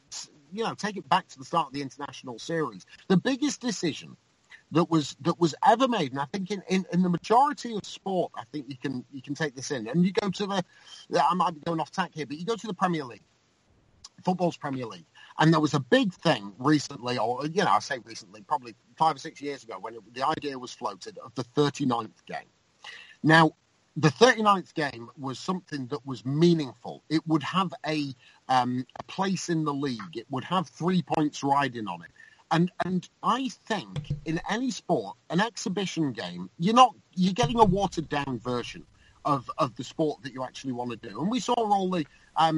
take it back to the start of the international series. The biggest decision that was ever made, and I think in the majority of sport, I think you can take this in. And you go to I might be going off tack here, but you go to the Premier League, football's Premier League, and there was a big thing recently, or I say recently, probably 5 or 6 years ago, when the idea was floated of the 39th game. Now, the 39th game was something that was meaningful. It would have a place in the league. It would have 3 points riding on it. And I think in any sport, an exhibition game, you're getting a watered down version of the sport that you actually want to do. And we saw all the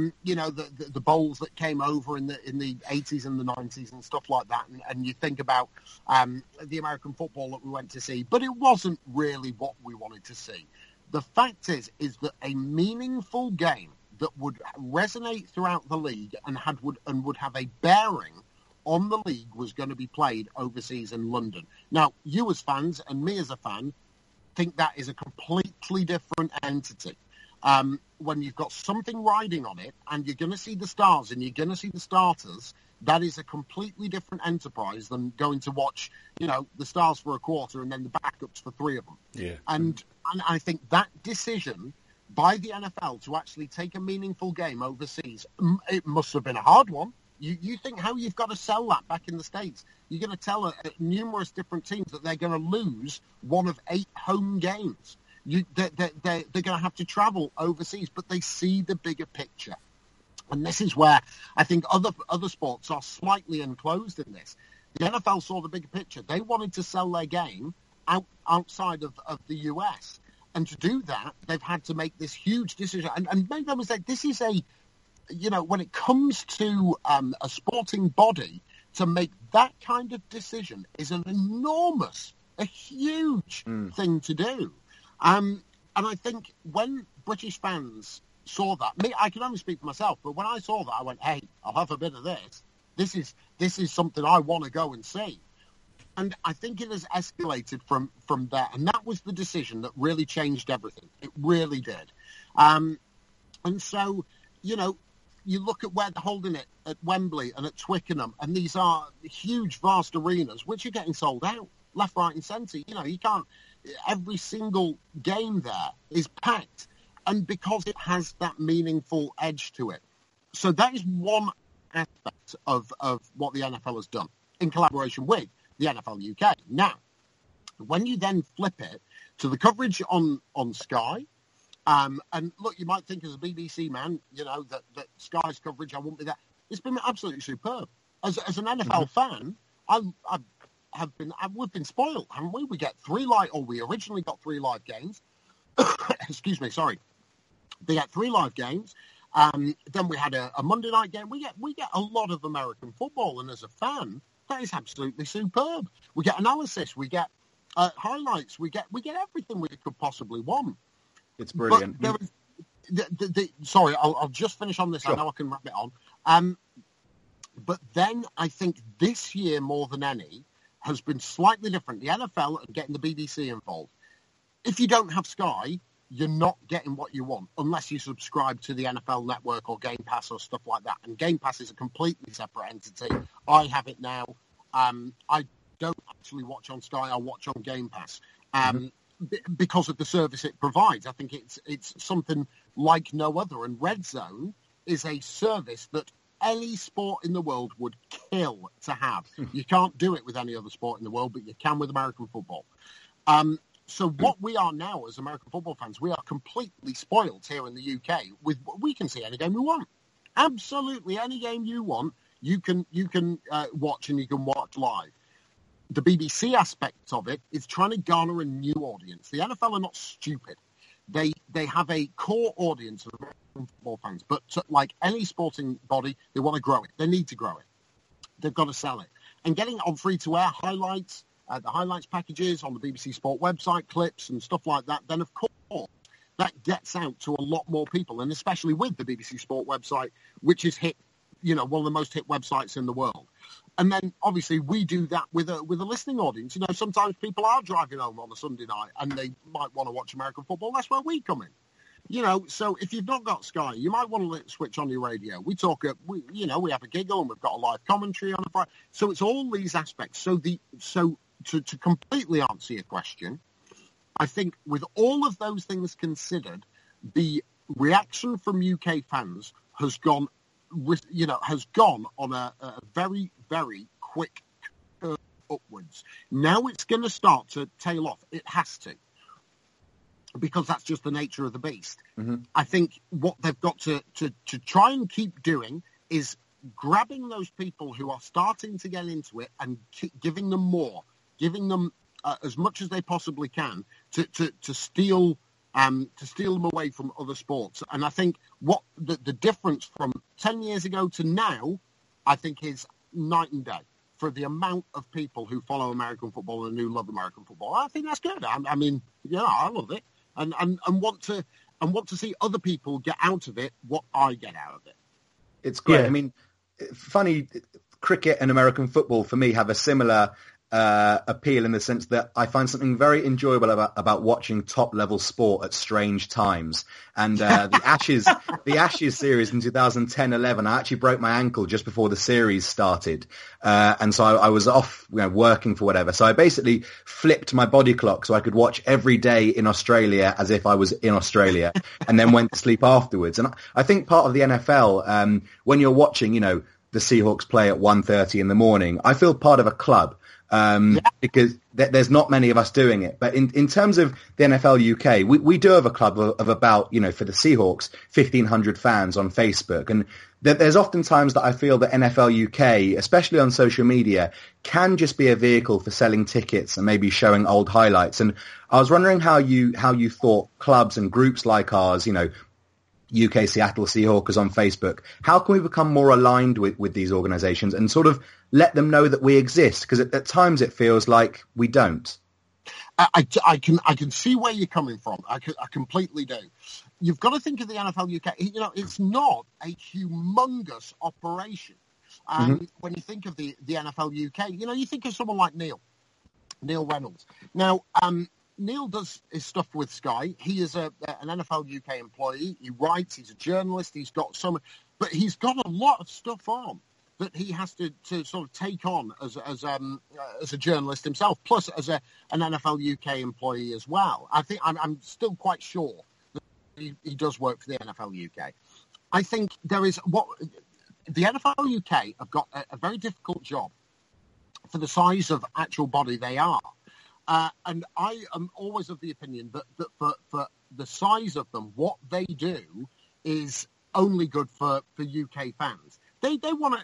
the bowls that came over in the 80s and the 90s and stuff like that. And you think about the American football that we went to see, but it wasn't really what we wanted to see. The fact is that a meaningful game that would resonate throughout the league and would have a bearing on the league was going to be played overseas in London. Now, you as fans and me as a fan think that is a completely different entity. When you've got something riding on it and you're going to see the stars and you're going to see the starters, that is a completely different enterprise than going to watch, the stars for a quarter and then the backups for 3 of them. Yeah. And I think that decision by the NFL to actually take a meaningful game overseas, it must have been a hard one. You think how you've got to sell that back in the States. You're going to tell numerous different teams that they're going to lose one of 8 home games. They're going to have to travel overseas, but they see the bigger picture. And this is where I think other sports are slightly enclosed in this. The NFL saw the bigger picture. They wanted to sell their game outside of the US. And to do that, they've had to make this huge decision. And make no mistake, this is when it comes to a sporting body, to make that kind of decision is a huge thing to do. And I think when British fans saw that, I can only speak for myself, but when I saw that, I went, hey, I'll have a bit of this. This is something I want to go and see. And I think it has escalated from there. And that was the decision that really changed everything. It really did. And so, you look at where they're holding it at Wembley and at Twickenham, and these are huge, vast arenas, which are getting sold out, left, right and centre. You can't, every single game there is packed, and because it has that meaningful edge to it. So that is one aspect of what the NFL has done in collaboration with the NFL UK. Now, when you then flip it to the coverage on Sky, and look, you might think as a BBC man, that Sky's coverage, I wouldn't be there. It's been absolutely superb. As an NFL fan, we've been spoiled, haven't we? We originally got 3 live games. Excuse me, sorry. They got 3 live games. Then we had a Monday night game. We get a lot of American football, and as a fan, that is absolutely superb. We get analysis, we get highlights, we get everything we could possibly want. It's brilliant. But sorry, I'll just finish on this. Sure. I know I can wrap it on. But then I think this year more than any has been slightly different. The NFL and getting the BBC involved. If you don't have Sky, you're not getting what you want unless you subscribe to the NFL Network or Game Pass or stuff like that. And Game Pass is a completely separate entity. I have it now. I don't actually watch on Sky. I watch on Game Pass. Because of the service it provides. I think it's something like no other. And Red Zone is a service that any sport in the world would kill to have. You can't do it with any other sport in the world, but you can with American football. So what we are now as American football fans, we are completely spoiled here in the UK. We can see any game we want. Absolutely any game you want, you can watch, and you can watch live. The BBC aspect of it is trying to garner a new audience. The NFL are not stupid. They have a core audience of American football fans, but like any sporting body, they want to grow it. They need to grow it. They've got to sell it. And getting it on free-to-air highlights, the highlights packages on the BBC Sport website, clips and stuff like that, then of course that gets out to a lot more people, and especially with the BBC Sport website, which is one of the most hit websites in the world. And then obviously we do that with a listening audience. Sometimes people are driving home on a Sunday night and they might want to watch American football. That's where we come in. So if you've not got Sky, you might want to switch on your radio. We talk, we have a giggle, and we've got a live commentary on a Friday. So it's all these aspects. To completely answer your question, I think with all of those things considered, the reaction from UK fans has gone on a very, very quick curve upwards. Now it's going to start to tail off. It has to, because that's just the nature of the beast. Mm-hmm. I think what they've got to try and keep doing is grabbing those people who are starting to get into it and giving them more. Giving them as much as they possibly can to steal them away from other sports. And I think what the difference from 10 years ago to now, I think, is night and day for the amount of people who follow American football and who love American football. I think that's good. I mean, I love it, and want to see other people get out of it what I get out of it. It's great. Yeah. I mean, funny, cricket and American football for me have a similar appeal in the sense that I find something very enjoyable about watching top-level sport at strange times. And the Ashes series in 2010-11, I actually broke my ankle just before the series started, and so I was off, working for whatever. So I basically flipped my body clock so I could watch every day in Australia as if I was in Australia, and then went to sleep afterwards. And I think part of the NFL, when you're watching, the Seahawks play at 1:30 in the morning, I feel part of a club. Because there's not many of us doing it. But in terms of the NFL UK, we do have a club of about, for the Seahawks, 1,500 fans on Facebook. And there's often times that I feel that NFL UK, especially on social media, can just be a vehicle for selling tickets and maybe showing old highlights. And I was wondering how you thought clubs and groups like ours, UK Seattle Seahawkers on Facebook, how can we become more aligned with these organizations and sort of let them know that we exist? Because at times it feels like we don't. I can see where you're coming from. I completely do. You've got to think of the NFL UK. It's not a humongous operation. When you think of the NFL UK, you think of someone like Neil Reynolds. Now, Neil does his stuff with Sky. He is an NFL UK employee. He writes. He's a journalist. He's got but he's got a lot of stuff on that he has to sort of take on as a journalist himself, plus as an NFL UK employee as well. I think I'm still quite sure that he does work for the NFL UK. I think there is the NFL UK have got a very difficult job for the size of actual body they are. And I am always of the opinion that for the size of them, what they do is only good for UK fans. They want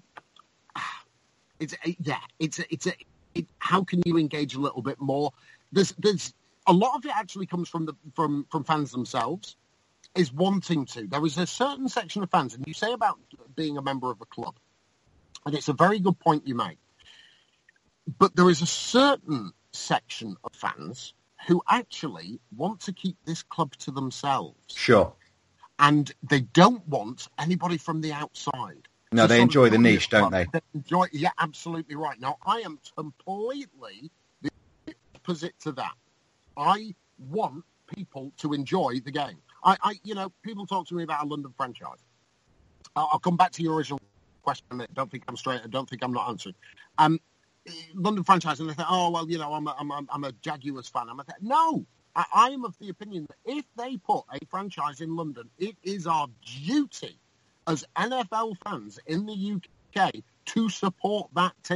to, how can you engage a little bit more? There's a lot of it actually comes from fans themselves, is wanting to. There is a certain section of fans, and you say about being a member of a club, and it's a very good point you make. But there is a certain section of fans who actually want to keep this club to themselves. Sure. And they don't want anybody from the outside. No, they enjoy the niche, don't they? Yeah, absolutely right. Now, I am completely the opposite to that. I want people to enjoy the game. People talk to me about a London franchise. I'll come back to your original question in a minute. Don't think I'm straight. I don't think I'm not answering. London franchise, and they think, oh well, I'm a Jaguars fan. No, I am of the opinion that if they put a franchise in London, it is our duty as NFL fans in the UK to support that team.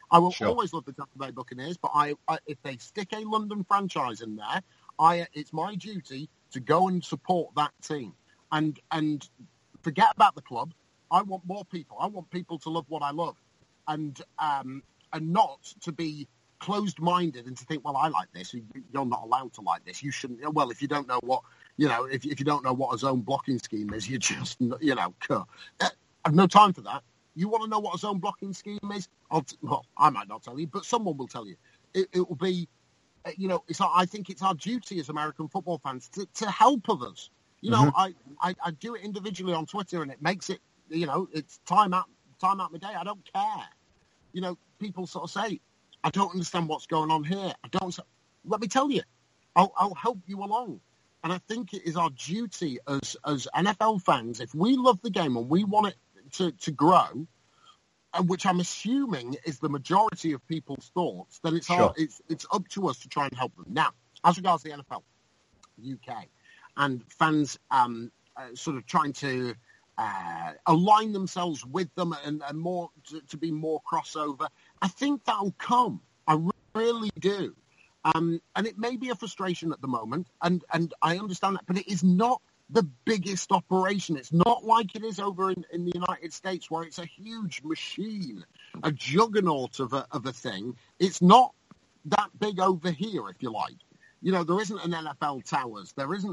I will always love the Tampa Bay Buccaneers, but if they stick a London franchise in there, it's my duty to go and support that team. And forget about the club. I want more people. I want people to love what I love, and not to be closed-minded and to think, well, I like this. You're not allowed to like this. You shouldn't. Well, if you don't know what, if you don't know what a zone blocking scheme is, you just, I've no time for that. You want to know what a zone blocking scheme is? I might not tell you, but someone will tell you. It will be, I think it's our duty as American football fans to help others. I do it individually on Twitter, and it makes it, it's time out my day. I don't care. People sort of say, I don't understand what's going on here. Let me tell you. I'll help you along. And I think it is our duty as NFL fans, if we love the game and we want it to grow, and which I'm assuming is the majority of people's thoughts, then it's up to us to try and help them. Now, as regards the NFL UK and fans sort of trying to align themselves with them and more to be more crossover, I think that'll come. I really do. And it may be a frustration at the moment, and I understand that, but it is not the biggest operation. It's not like it is over in the United States, where it's a huge machine, a juggernaut of a thing. It's not that big over here, if you like. There isn't an NFL Towers. There isn't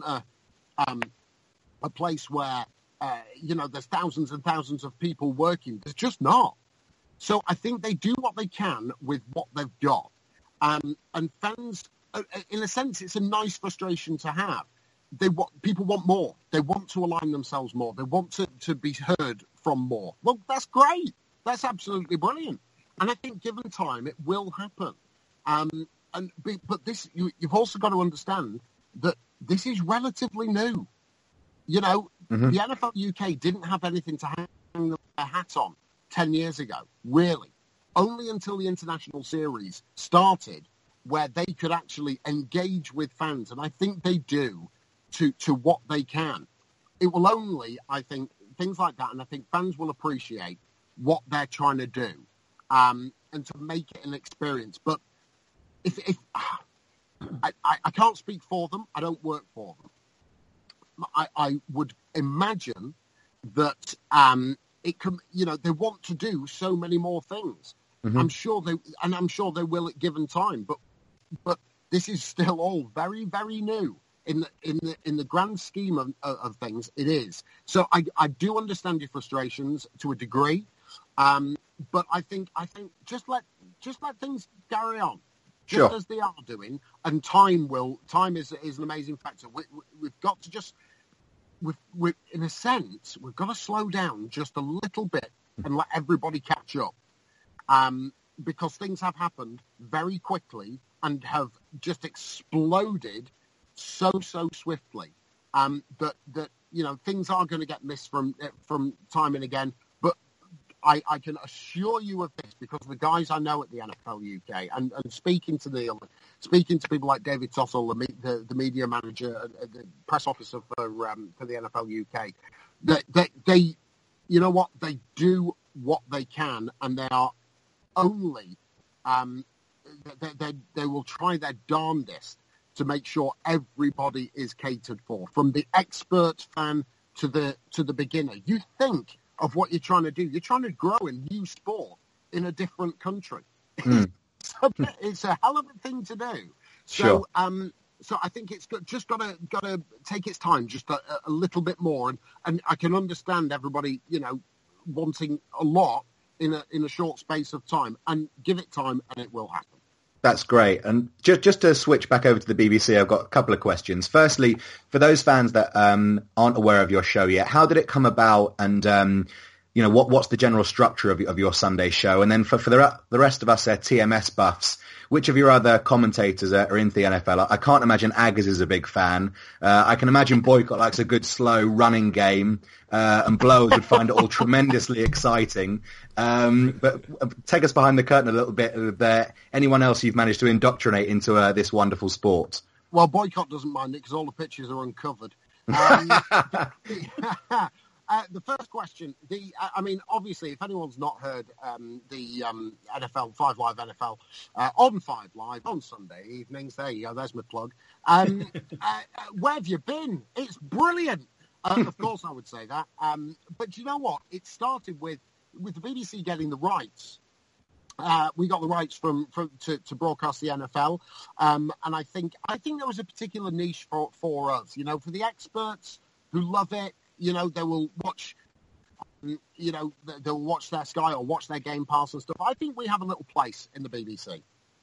a place where, there's thousands and thousands of people working. There's just not. So I think they do what they can with what they've got. And fans, in a sense, it's a nice frustration to have. People want more. They want to align themselves more. They want to be heard from more. Well, that's great. That's absolutely brilliant. And I think given time, it will happen. But this, you've also got to understand that this is relatively new. The NFL UK didn't have anything to hang their hat on 10 years ago, really. Only until the international series started, where they could actually engage with fans. And I think they do. To what they can. It will only, I think, things like that, and I think fans will appreciate what they're trying to do, and to make it an experience. But if I can't speak for them, I don't work for them. I would imagine that it can, they want to do so many more things. Mm-hmm. I'm sure they will at given time. But this is still all very, very new. In the grand scheme of things, it is. So I do understand your frustrations to a degree, but I think just let things carry on, just as they are doing. And time is an amazing factor. We've got to just, in a sense, we've got to slow down just a little bit and let everybody catch up, because things have happened very quickly and have just exploded so swiftly, that things are going to get missed from time and again. But I can assure you of this, because the guys I know at the NFL UK, and speaking to Neil, speaking to people like David Tossell, the media manager, the press officer for the NFL UK, that they they do what they can, and they are only they will try their darndest to make sure everybody is catered for, from the expert fan to the beginner. You think of what you're trying to do. You're trying to grow a new sport in a different country. It's a hell of a thing to do. So, so I think it's just got to take its time, just a little bit more. And I can understand everybody, wanting a lot in a short space of time. And give it time, and it will happen. That's great. And just to switch back over to the BBC, I've got a couple of questions. Firstly, for those fans that aren't aware of your show yet, how did it come about? And, what's the general structure of your Sunday show? And then for the rest of us TMS buffs, which of your other commentators are into the NFL? I can't imagine Aggers is a big fan. I can imagine Boycott likes a good slow running game, and Blowers would find it all tremendously exciting. But take us behind the curtain a little bit. Anyone else you've managed to indoctrinate into this wonderful sport? Well, Boycott doesn't mind it because all the pitches are uncovered. the first question, I mean, obviously, if anyone's not heard the NFL, 5 Live NFL, on 5 Live on Sunday evenings, there you go, there's my plug. Where have you been? It's brilliant. Of course, I would say that. But you know what? It started with the BBC getting the rights. We got the rights to broadcast the NFL, and I think there was a particular niche for us. You know, for the experts who love it, you know, they will watch. You know, they'll watch their Sky or watch their Game Pass and stuff. I think we have a little place in the BBC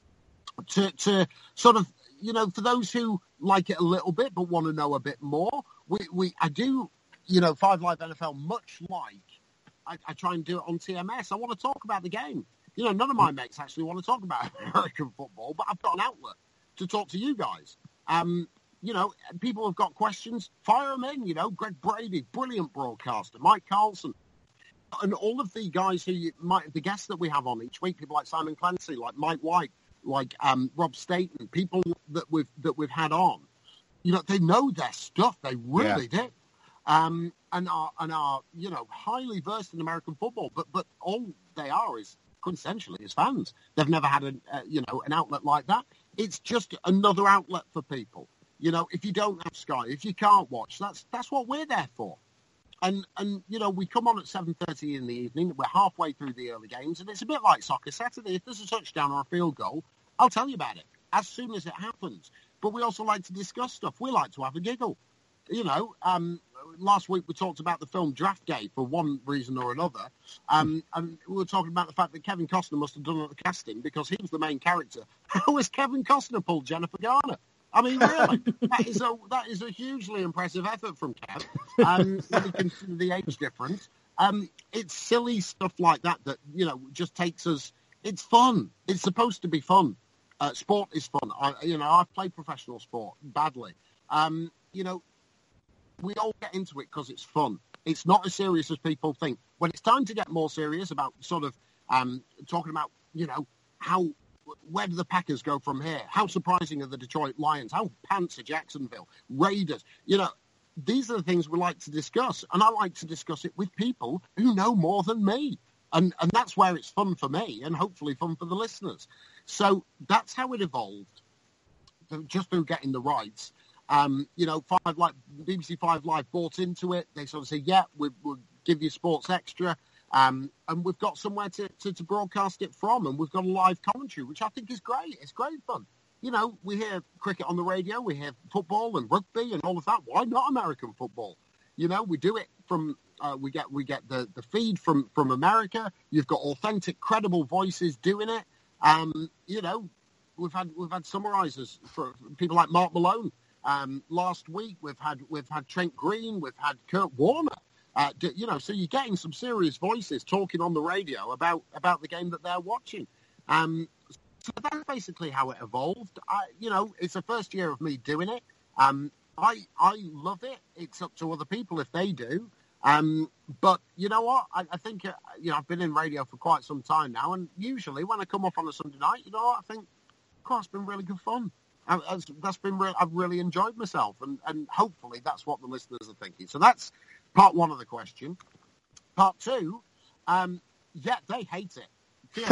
to sort of, you know, for those who like it a little bit but want to know a bit more. I do, you know, 5 Live NFL, much like I try and do it on TMS. I want to talk about the game. You know, none of my mates actually want to talk about American football, but I've got an outlet to talk to you guys. You know, people have got questions, fire them in. You know, Greg Brady, brilliant broadcaster, Mike Carlson, and all of the guys the guests that we have on each week, people like Simon Clancy, like Mike White, like Rob Staten, people that we've had on. You know, they know their stuff. They really do. And are you know, highly versed in American football. But all they are is quintessentially as fans. They've never had an outlet like that. It's just another outlet for people. You know, if you don't have Sky, if you can't watch, that's what we're there for. And you know, we come on at 7:30 in the evening. We're halfway through the early games, and it's a bit like Soccer Saturday. If there's a touchdown or a field goal, I'll tell you about it as soon as it happens. But we also like to discuss stuff. We like to have a giggle. You know, last week we talked about the film Draft Day for one reason or another. And we were talking about the fact that Kevin Costner must have done the casting because he was the main character. How has Kevin Costner pulled Jennifer Garner? I mean, really, that is a hugely impressive effort from Kev. When you consider the age difference, it's silly stuff like that, you know, just takes us. It's fun. It's supposed to be fun. Sport is fun. I've played professional sport badly. You know, we all get into it because it's fun. It's not as serious as people think. When it's time to get more serious about sort of talking about, you know, where do the Packers go from here? How surprising are the Detroit Lions? How pants are Jacksonville? Raiders? You know, these are the things we like to discuss. And I like to discuss it with people who know more than me. And that's where it's fun for me and hopefully fun for the listeners. So that's how it evolved, just through getting the rights. You know, BBC 5 Live bought into it. They sort of say, yeah, we'll give you Sports Extra. And we've got somewhere to broadcast it from, and we've got a live commentary, which I think is great. It's great fun. You know, we hear cricket on the radio, we hear football and rugby and all of that. Why not American football? You know, we do it from we get the feed from America. You've got authentic, credible voices doing it. You know, we've had summarizers for people like Mark Malone. Last week we've had Trent Green, we've had Kurt Warner. You know, so you're getting some serious voices talking on the radio about the game that they're watching. So that's basically how it evolved. You know, it's the first year of me doing it. I love it. It's up to other people if they do. But you know what? I think, you know, I've been in radio for quite some time now, and usually when I come up on a Sunday night, you know what? I think, God, it's been really good fun. That's been I've really enjoyed myself, and hopefully that's what the listeners are thinking. So that's part one of the question. Part two, yeah, they hate it.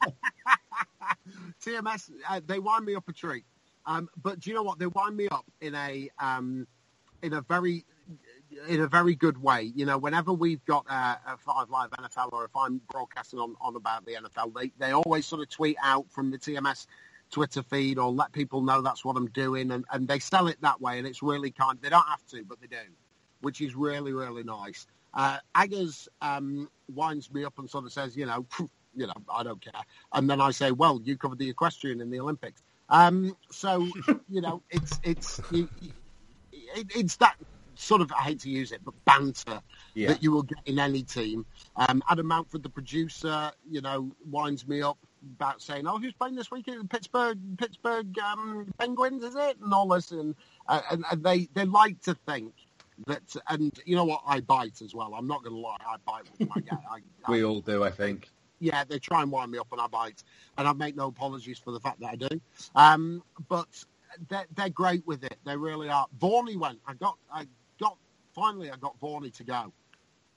TMS, they wind me up a treat. But do you know what? They wind me up in a very good way. You know, whenever we've got a 5 Live NFL, or if I'm broadcasting on about the NFL, they always sort of tweet out from the TMS Twitter feed or let people know that's what I'm doing, and they sell it that way, and it's really kind. They don't have to, but they do, which is really, really nice. Aggers winds me up and sort of says, you know, I don't care. And then I say, well, you covered the equestrian in the Olympics. So, you know, it's that sort of, I hate to use it, but banter that you will get in any team. Adam Mountford, the producer, you know, winds me up about saying, oh, who's playing this weekend? Pittsburgh Penguins, is it? And all this. And they like to think that, and you know what, I bite as well. I'm not going to lie, I bite with my guy. We all do, I think. Yeah, they try and wind me up and I bite. And I make no apologies for the fact that I do. But they're great with it. They really are. Vorney went. I got Vorney to go.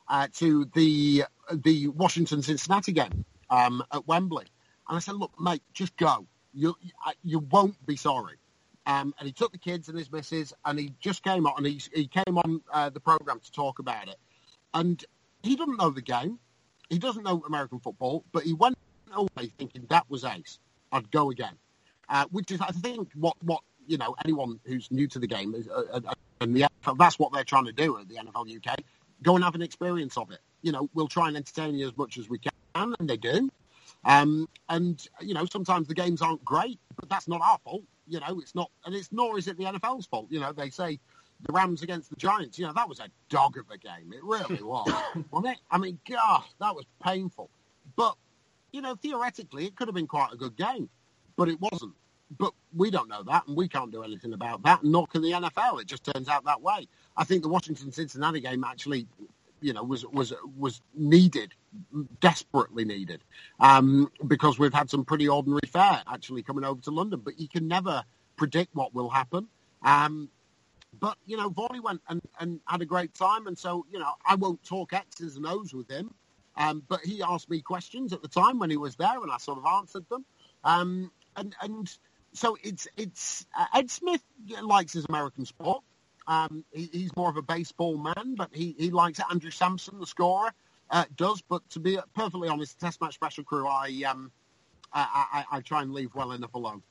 to the Washington-Cincinnati game at Wembley. And I said, look, mate, just go. You won't be sorry. And he took the kids and his missus, and he just came on, and he came on the program to talk about it. And he doesn't know the game. He doesn't know American football, but he went away thinking that was ace. I'd go again. Which is, I think, what anyone who's new to the game is, and the NFL, that's what they're trying to do at the NFL UK. Go and have an experience of it. We'll try and entertain you as much as we can, and they do. And sometimes the games aren't great, but that's not our fault. It's not, and nor is it the NFL's fault. They say the Rams against the Giants. That was a dog of a game. It really was, wasn't it? I mean, gosh, that was painful. But theoretically, it could have been quite a good game, but it wasn't. But we don't know that, and we can't do anything about that, nor can the NFL. It just turns out that way. I think the Washington-Cincinnati game actually, was needed, desperately needed, because we've had some pretty ordinary fare actually coming over to London. But you can never predict what will happen. But Vorley went and had a great time, and so I won't talk X's and O's with him. But he asked me questions at the time when he was there, and I sort of answered them. And so it's Ed Smith likes his American sport. He's more of a baseball man, but he likes it. Andrew Sampson, the scorer, does. But to be perfectly honest, the Test Match Special crew, I try and leave well enough alone.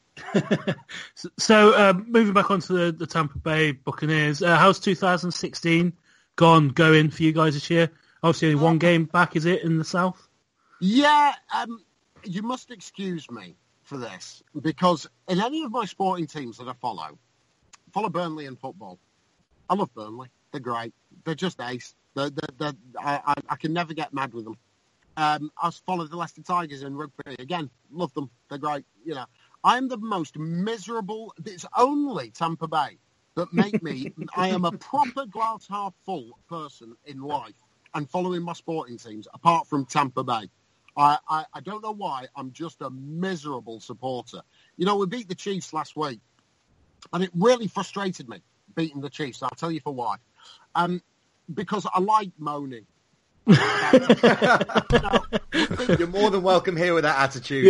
So moving back onto the Tampa Bay Buccaneers, how's 2016 going for you guys this year? Obviously, only one game back, is it, in the South? Yeah, you must excuse me for this, because in any of my sporting teams that I follow Burnley in football. I love Burnley. They're great. They're just ace. I can never get mad with them. I follow the Leicester Tigers in rugby. Again, love them. They're great. I'm the most miserable. It's only Tampa Bay that make me. I am a proper glass half full person in life and following my sporting teams, apart from Tampa Bay. I don't know why. I'm just a miserable supporter. We beat the Chiefs last week, and it really frustrated me, beating the Chiefs. I'll tell you for why. Because I like moaning. You're more than welcome here with that attitude.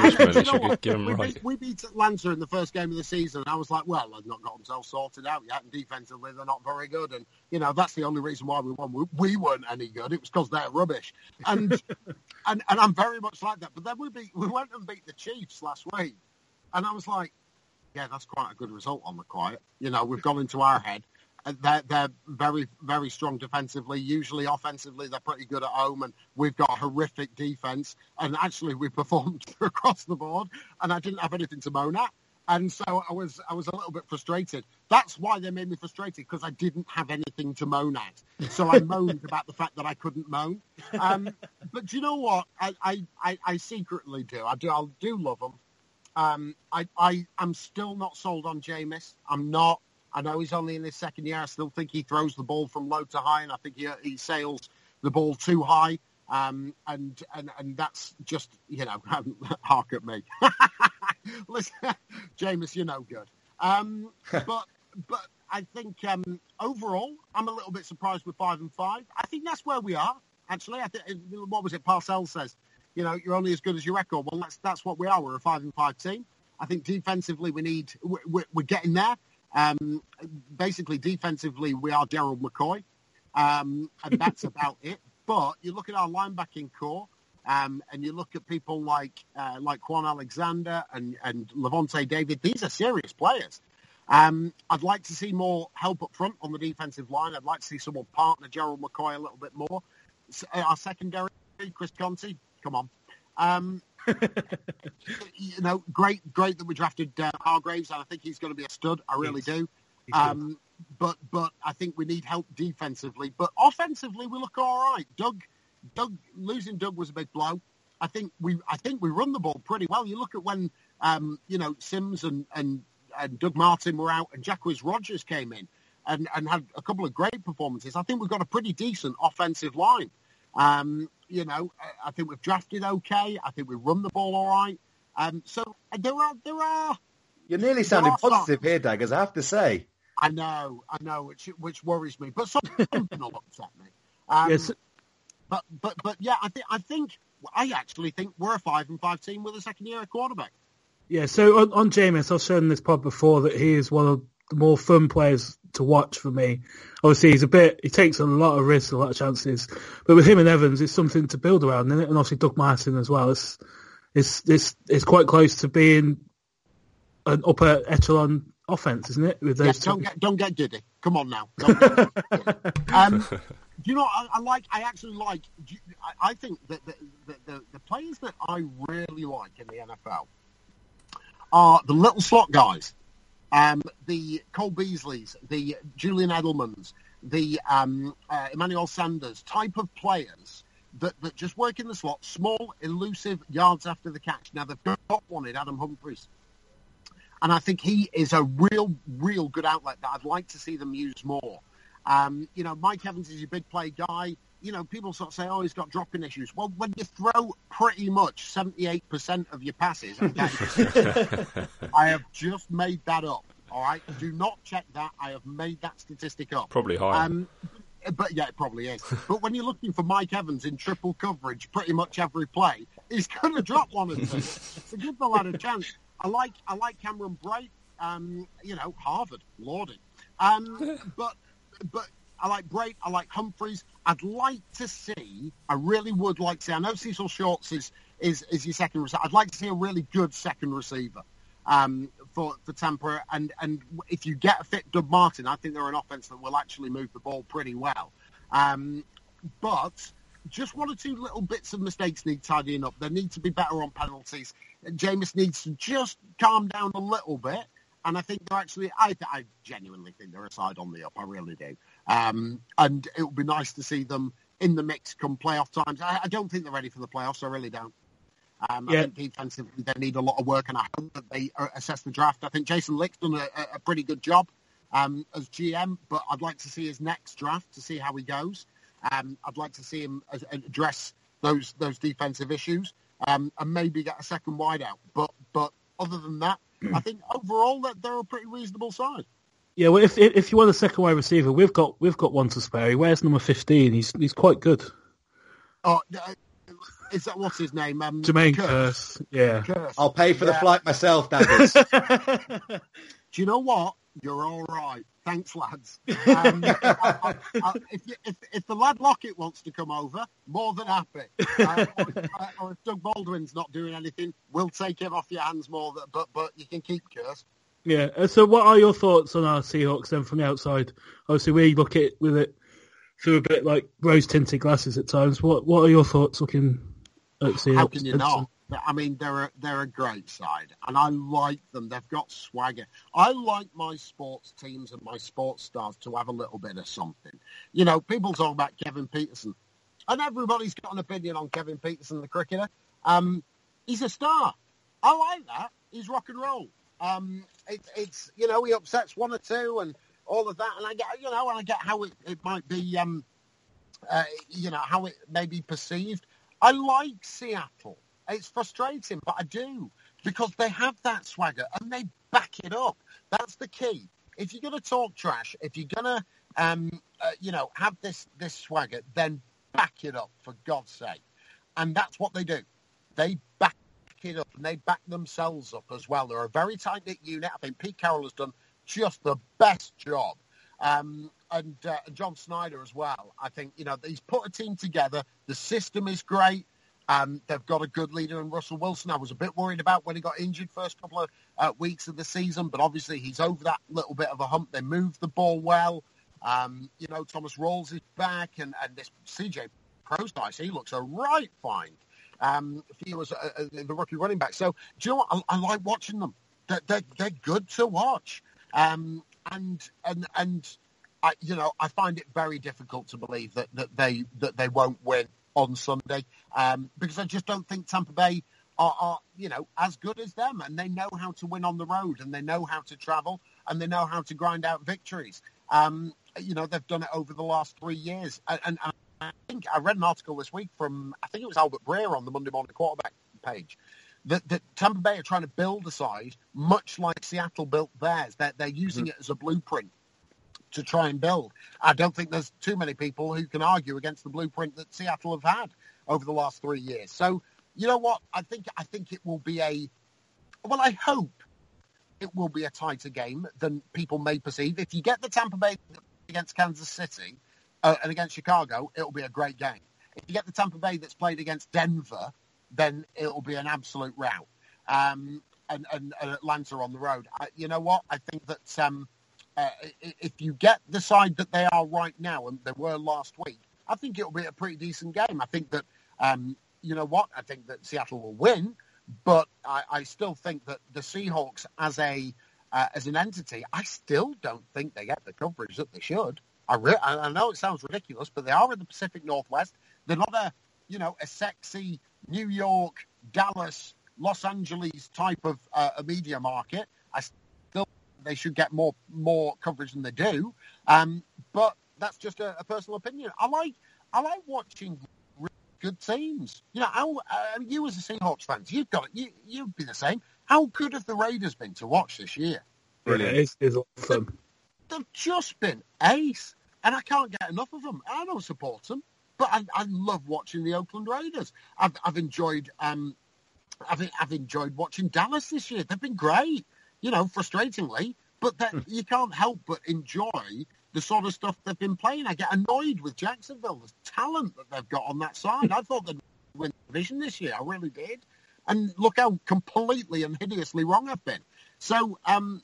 We beat Atlanta in the first game of the season, and I was like, well, they've not got themselves sorted out yet, and defensively they're not very good, and that's the only reason why we won. We weren't any good. It was because they're rubbish, and I'm very much like that. But then we went and beat the Chiefs last week, and I was like, yeah, that's quite a good result on the quiet. We've gone into our head. They're very, very strong defensively. Usually offensively, they're pretty good at home, and we've got a horrific defense. And actually, we performed across the board, and I didn't have anything to moan at. And so I was a little bit frustrated. That's why they made me frustrated, because I didn't have anything to moan at. So I moaned about the fact that I couldn't moan. But do you know what? I secretly do. I do love them. I'm still not sold on Jameis. I'm not. I know he's only in his second year. I still think he throws the ball from low to high, and I think he sails the ball too high. And that's just, hark at me. Listen, Jameis, you're no good. But I think overall, I'm a little bit surprised with 5-5. I think that's where we are. Actually, what was it? Parcells says, you're only as good as your record. Well, that's what we are. We're a 5-5 team. I think defensively, we're getting there. Basically, defensively, we are Gerald McCoy, and that's about it. But you look at our linebacking core, and you look at people like Quan Alexander and Levante David. These are serious players. I'd like to see more help up front on the defensive line. I'd like to see someone partner Gerald McCoy a little bit more. Our secondary, Chris Conte, come on. Great that we drafted Hargraves, and I think he's going to be a stud. I really do. But I think we need help defensively. But offensively, we look all right. Losing Doug was a big blow. I think we run the ball pretty well. You look at when Sims and Doug Martin were out, and Jacquizz Rodgers came in and had a couple of great performances. I think we've got a pretty decent offensive line. I think we've drafted okay. I think we run the ball all right. So there are. You're nearly sounding positive here, Daggers, I have to say. I know, which worries me. But something will upset me. Yes. But yeah, I actually think we're a 5-5 team with a second-year quarterback. Yeah, so on Jameis, I've shown this pod before that he is one of the more fun players to watch for me. Obviously, he takes a lot of risks, a lot of chances, but with him and Evans, it's something to build around, isn't it? And obviously Doug Martin as well. It's quite close to being an upper echelon offense, isn't it? With those don't get giddy. Come on now. Don't get giddy. Do you know what I think that the players that I really like in the NFL are the little slot guys, the Cole Beasleys, the Julian Edelmans, the Emmanuel Sanders type of players that just work in the slot, small, elusive yards after the catch. Now, they've got one in Adam Humphries. And I think he is a real good outlet that I'd like to see them use more. Mike Evans is a big play guy. People sort of say, he's got dropping issues. Well, when you throw pretty much 78% of your passes, I have just made that up, all right? Do not check that. I have made that statistic up. Probably higher. But yeah, it probably is. But when you're looking for Mike Evans in triple coverage pretty much every play, he's going to drop one or two. So give the lad a chance. I like Cameron Brate, Harvard, Lordy. But I like Brate, I like Humphries. I really would like to see, I know Cecil Shorts is your second receiver. I'd like to see a really good second receiver for Tampa. And if you get a fit Doug Martin, I think they're an offense that will actually move the ball pretty well. But just one or two little bits of mistakes need tidying up. They need to be better on penalties. Jameis needs to just calm down a little bit. And I think they're actually, I genuinely think they're a side on the up. I really do. And it would be nice to see them in the mix come playoff times. I don't think they're ready for the playoffs. I really don't. I think defensively they need a lot of work, and I hope that they assess the draft. I think Jason Licht's done a pretty good job as GM, but I'd like to see his next draft to see how he goes. I'd like to see him address those defensive issues and maybe get a second wideout. But other than that, I think overall that they're a pretty reasonable side. Yeah, well, if you want a second wide receiver, we've got one to spare. He wears number 15. He's quite good. Oh, is that what's his name? Jermaine Kearse. Yeah. Kearse. I'll pay for the flight myself, Daggers. Do you know what? You're all right. Thanks, lads. If the lad Lockett wants to come over, more than happy. Or if Doug Baldwin's not doing anything, we'll take him off your hands more. But you can keep Kearse. Yeah. So, what are your thoughts on our Seahawks then from the outside? Obviously, we look at with it through a bit like rose-tinted glasses at times. What are your thoughts looking at Seahawks? How can you not? I mean, they're a great side, and I like them. They've got swagger. I like my sports teams and my sports stars to have a little bit of something. People talk about Kevin Peterson, and everybody's got an opinion on Kevin Peterson, the cricketer. He's a star. I like that. He's rock and roll. It's he upsets one or two and all of that, and I get how it might be, how it may be perceived. I like Seattle. It's frustrating, but I do, because they have that swagger and they back it up. That's the key. If you're going to talk trash, if you're going to, have this swagger, then back it up, for God's sake. And that's what they do. They back it up, and they back themselves up as well. They're a very tight-knit unit. I think Pete Carroll has done just the best job. And John Snyder as well. I think, he's put a team together. The system is great. They've got a good leader in Russell Wilson. I was a bit worried about when he got injured first couple of weeks of the season, but obviously he's over that little bit of a hump. They moved the ball well. Thomas Rawls is back, and this CJ Prosdice, he looks a right find. He was the rookie running back. So, do you know what? I like watching them. They're good to watch. And I find it very difficult to believe that they won't win on Sunday, because I just don't think Tampa Bay are as good as them, and they know how to win on the road, and they know how to travel, and they know how to grind out victories. They've done it over the last 3 years, and I think I read an article this week from, I think it was Albert Breer on the Monday Morning Quarterback page, that Tampa Bay are trying to build a side much like Seattle built theirs. They're using it as a blueprint. to try and build. I don't think there's too many people who can argue against the blueprint that Seattle have had over the last 3 years. So, you know what? I think it will be I hope it will be a tighter game than people may perceive. If you get the Tampa Bay against Kansas City and against Chicago, it'll be a great game. If you get the Tampa Bay that's played against Denver, then it'll be an absolute rout. And Atlanta on the road. You know what? I think that if you get the side that they are right now and they were last week, I think it'll be a pretty decent game. I think that, you know what? I think that Seattle will win, but I still think that the Seahawks as an entity, I still don't think they get the coverage that they should. I know it sounds ridiculous, but they are in the Pacific Northwest. They're not a sexy New York, Dallas, Los Angeles type of a media market. I still think they should get more coverage than they do. But that's just a personal opinion. I like watching really good teams. You know, you as a Seahawks fan, you'd be the same. How good have the Raiders been to watch this year? Brilliant. It's awesome. They've just been ace, and I can't get enough of them. I don't support them, but I love watching the Oakland Raiders. I've enjoyed watching Dallas this year. They've been great, you know, frustratingly, but you can't help but enjoy the sort of stuff they've been playing. I get annoyed with Jacksonville, the talent that they've got on that side. I thought they'd win the division this year. I really did. And look how completely and hideously wrong I've been. So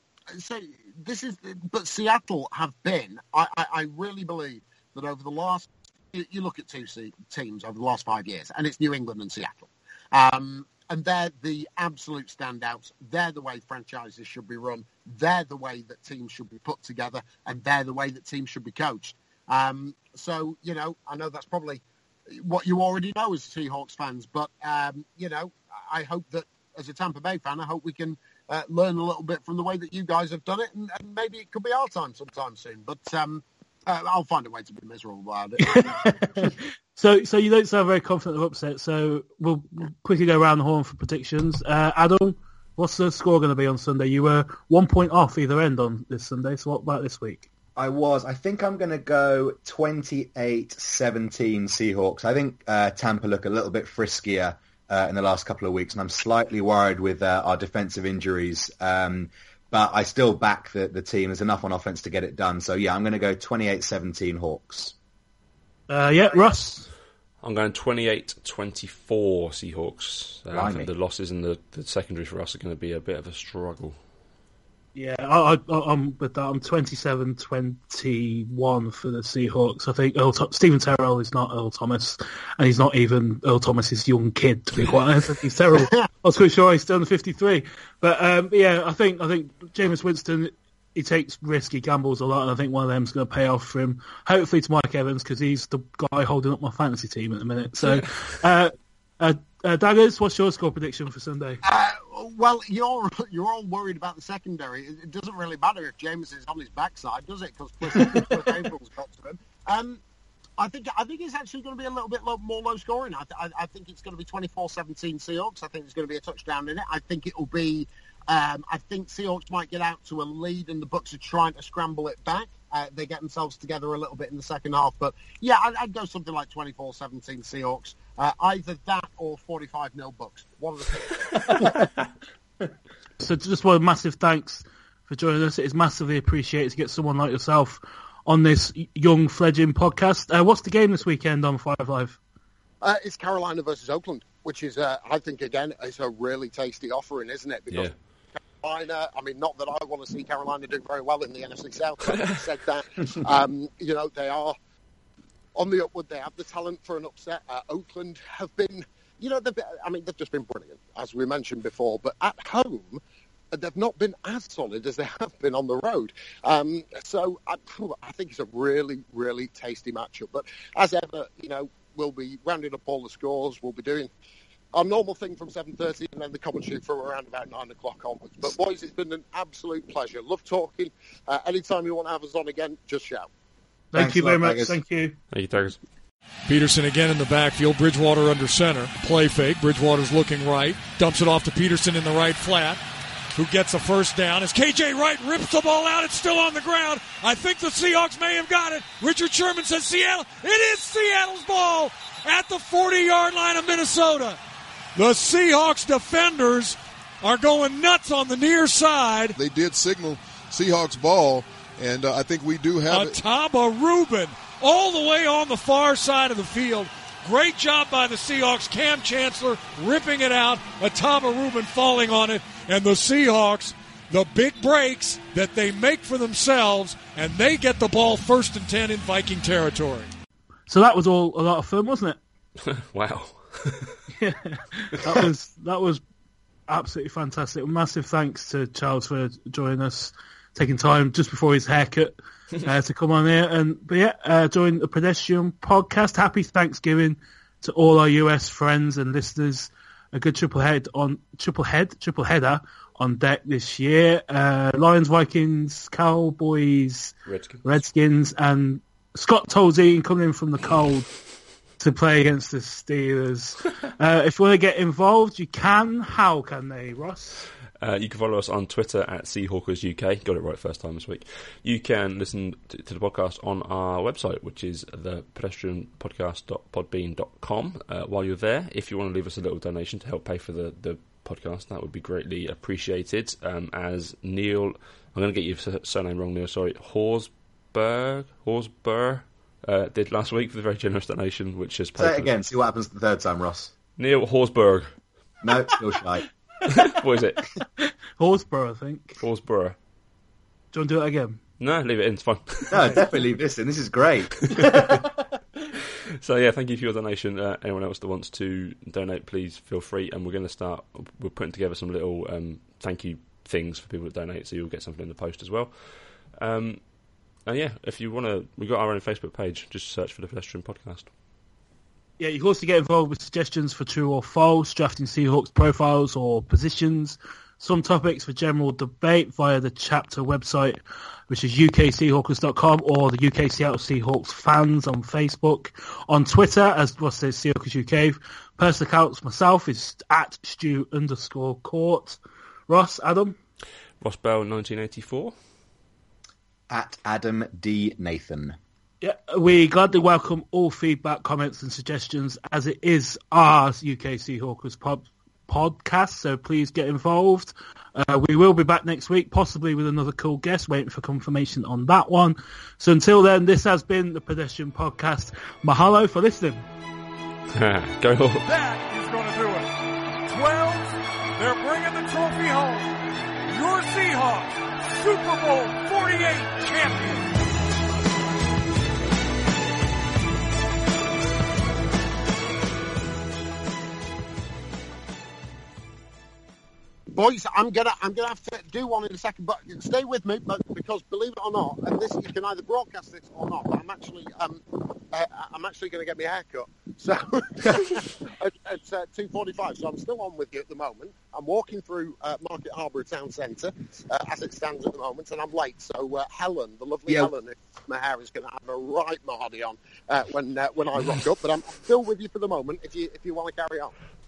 but Seattle have been, I really believe that over the last, you look at two teams over the last 5 years, and it's New England and Seattle. And they're the absolute standouts. They're the way franchises should be run. They're the way that teams should be put together, and they're the way that teams should be coached. So, you know, I know that's probably what you already know as Seahawks fans, but, you know, I hope that as a Tampa Bay fan, I hope we can learn a little bit from the way that you guys have done it, and maybe it could be our time sometime soon. But I'll find a way to be miserable about it. So you don't sound very confident of upset, so we'll quickly go around the horn for predictions. Adam, what's the score going to be on Sunday? You were 1 point off either end on this Sunday, so what about this week? I think I'm going to go 28-17 Seahawks. I think Tampa look a little bit friskier in the last couple of weeks, and I'm slightly worried with our defensive injuries. But I still back the team. There's enough on offense to get it done. So, yeah, I'm going to go 28-17 Hawks. Russ? I'm going 28-24 Seahawks. I think the losses in the secondary for us are going to be a bit of a struggle. Yeah, I'm with that. I'm 27-21 for the Seahawks. I think Stephen Terrell is not Earl Thomas, and he's not even Earl Thomas's young kid, to be quite honest. He's terrible. I was quite sure he's still in the 53. But yeah, I think Jameis Winston, he takes risky gambles a lot, and I think one of them is going to pay off for him. Hopefully to Mike Evans, because he's the guy holding up my fantasy team at the minute. So, Daggers, what's your score prediction for Sunday? Well, you're all worried about the secondary. It doesn't really matter if James is on his backside, does it? Because Cliff April's got to him. I think it's actually going to be a little bit more low scoring. I think it's going to be 24-17 Seahawks. I think there's going to be a touchdown in it. I think it'll be. I think Seahawks might get out to a lead, and the Bucs are trying to scramble it back. They get themselves together a little bit in the second half, but yeah, I'd go something like 24-17 Seahawks. Either that or 45-0 Bucs. One of the two. So just one massive thanks for joining us. It is massively appreciated to get someone like yourself on this young fledgling podcast. What's the game this weekend on 5 Live? It's Carolina versus Oakland, which is, I think, again, it's a really tasty offering, isn't it? Because Carolina, I mean, not that I want to see Carolina do very well in the NFC South, but having said that, you know, they are on the upward. They have the talent for an upset. Oakland have been, you know, they've just been brilliant, as we mentioned before, but at home, they've not been as solid as they have been on the road. So I think it's a really, really tasty matchup. But as ever, you know, we'll be rounding up all the scores. We'll be doing our normal thing from 7:30 and then the commentary from around about 9 o'clock onwards. But, boys, it's been an absolute pleasure. Love talking. Anytime you want to have us on again, just shout. Thank you very much. Thank you. Thank you, Tigers. Peterson again in the backfield. Bridgewater under center. Play fake. Bridgewater's looking right. Dumps it off to Peterson in the right flat. who gets a first down. As K.J. Wright rips the ball out, it's still on the ground. I think the Seahawks may have got it. Richard Sherman says Seattle. It is Seattle's ball at the 40-yard line of Minnesota. The Seahawks defenders are going nuts on the near side. They did signal Seahawks ball, and I think we do have Ataba Rubin all the way on the far side of the field. Great job by the Seahawks. Cam Chancellor ripping it out. Ataba Rubin falling on it. And the Seahawks, the big breaks that they make for themselves, and they get the ball 1st and 10 in Viking territory. So that was all a lot of fun, wasn't it? Wow. Yeah, that was absolutely fantastic. Massive thanks to Charles for joining us, taking time just before his haircut to come on here. Join the Pedestrian Podcast. Happy Thanksgiving to all our US friends and listeners. A good triple header on deck this year. Lions, Vikings, Cowboys, Redskins, and Scott Tolzien coming in from the cold to play against the Steelers. If you want to get involved, you can. How can they, Ross? You can follow us on Twitter at SeahawkersUK. Got it right first time this week. You can listen to the podcast on our website, which is thepedestrianpodcast.podbean.com. While you're there, if you want to leave us a little donation to help pay for the podcast, that would be greatly appreciated. As Neil, I'm going to get your surname wrong, Neil, sorry, Horsburgh did last week for the very generous donation, which has paid. Say it again, see what happens the third time, Ross. Neil Horsburgh. No, still shy. What is it? Horsburgh, I think. Horsburgh. Do you want to do it again? No, leave it in. It's fine. No, definitely leave this in. This is great. So, yeah, thank you for your donation. Anyone else that wants to donate, please feel free. And we're putting together some little thank you things for people that donate, so you'll get something in the post as well. And, yeah, if you want to, we've got our own Facebook page. Just search for the Pedestrian Podcast. Yeah, you can also get involved with suggestions for true or false, drafting Seahawks profiles or positions, some topics for general debate via the chapter website, which is ukseahawkers.com, or the UK Seattle Seahawks fans on Facebook. On Twitter, as Ross says, Seahawkers UK. Personal accounts myself is at Stu_Court. Ross, Adam? Ross Bell 1984. At Adam D. Nathan. Yeah, we gladly welcome all feedback, comments and suggestions, as it is our UK Seahawkers podcast, so please get involved. We will be back next week, possibly with another cool guest, waiting for confirmation on that one. So until then, this has been the Pedestrian Podcast. Mahalo for listening. Go Hawks. That is going to do it. 12, they're bringing the trophy home. Your Seahawks, Super Bowl 48 champions. Boys, I'm gonna have to do one in a second, but stay with me. But because believe it or not, and this you can either broadcast this or not. But I'm actually going to get my hair cut. So at 2:45. So I'm still on with you at the moment. I'm walking through Market Harbour Town Centre as it stands at the moment, and I'm late. So Helen, the lovely Helen, if my hair is going to have a right mardy on when I rock up. But I'm still with you for the moment. If you want to carry on.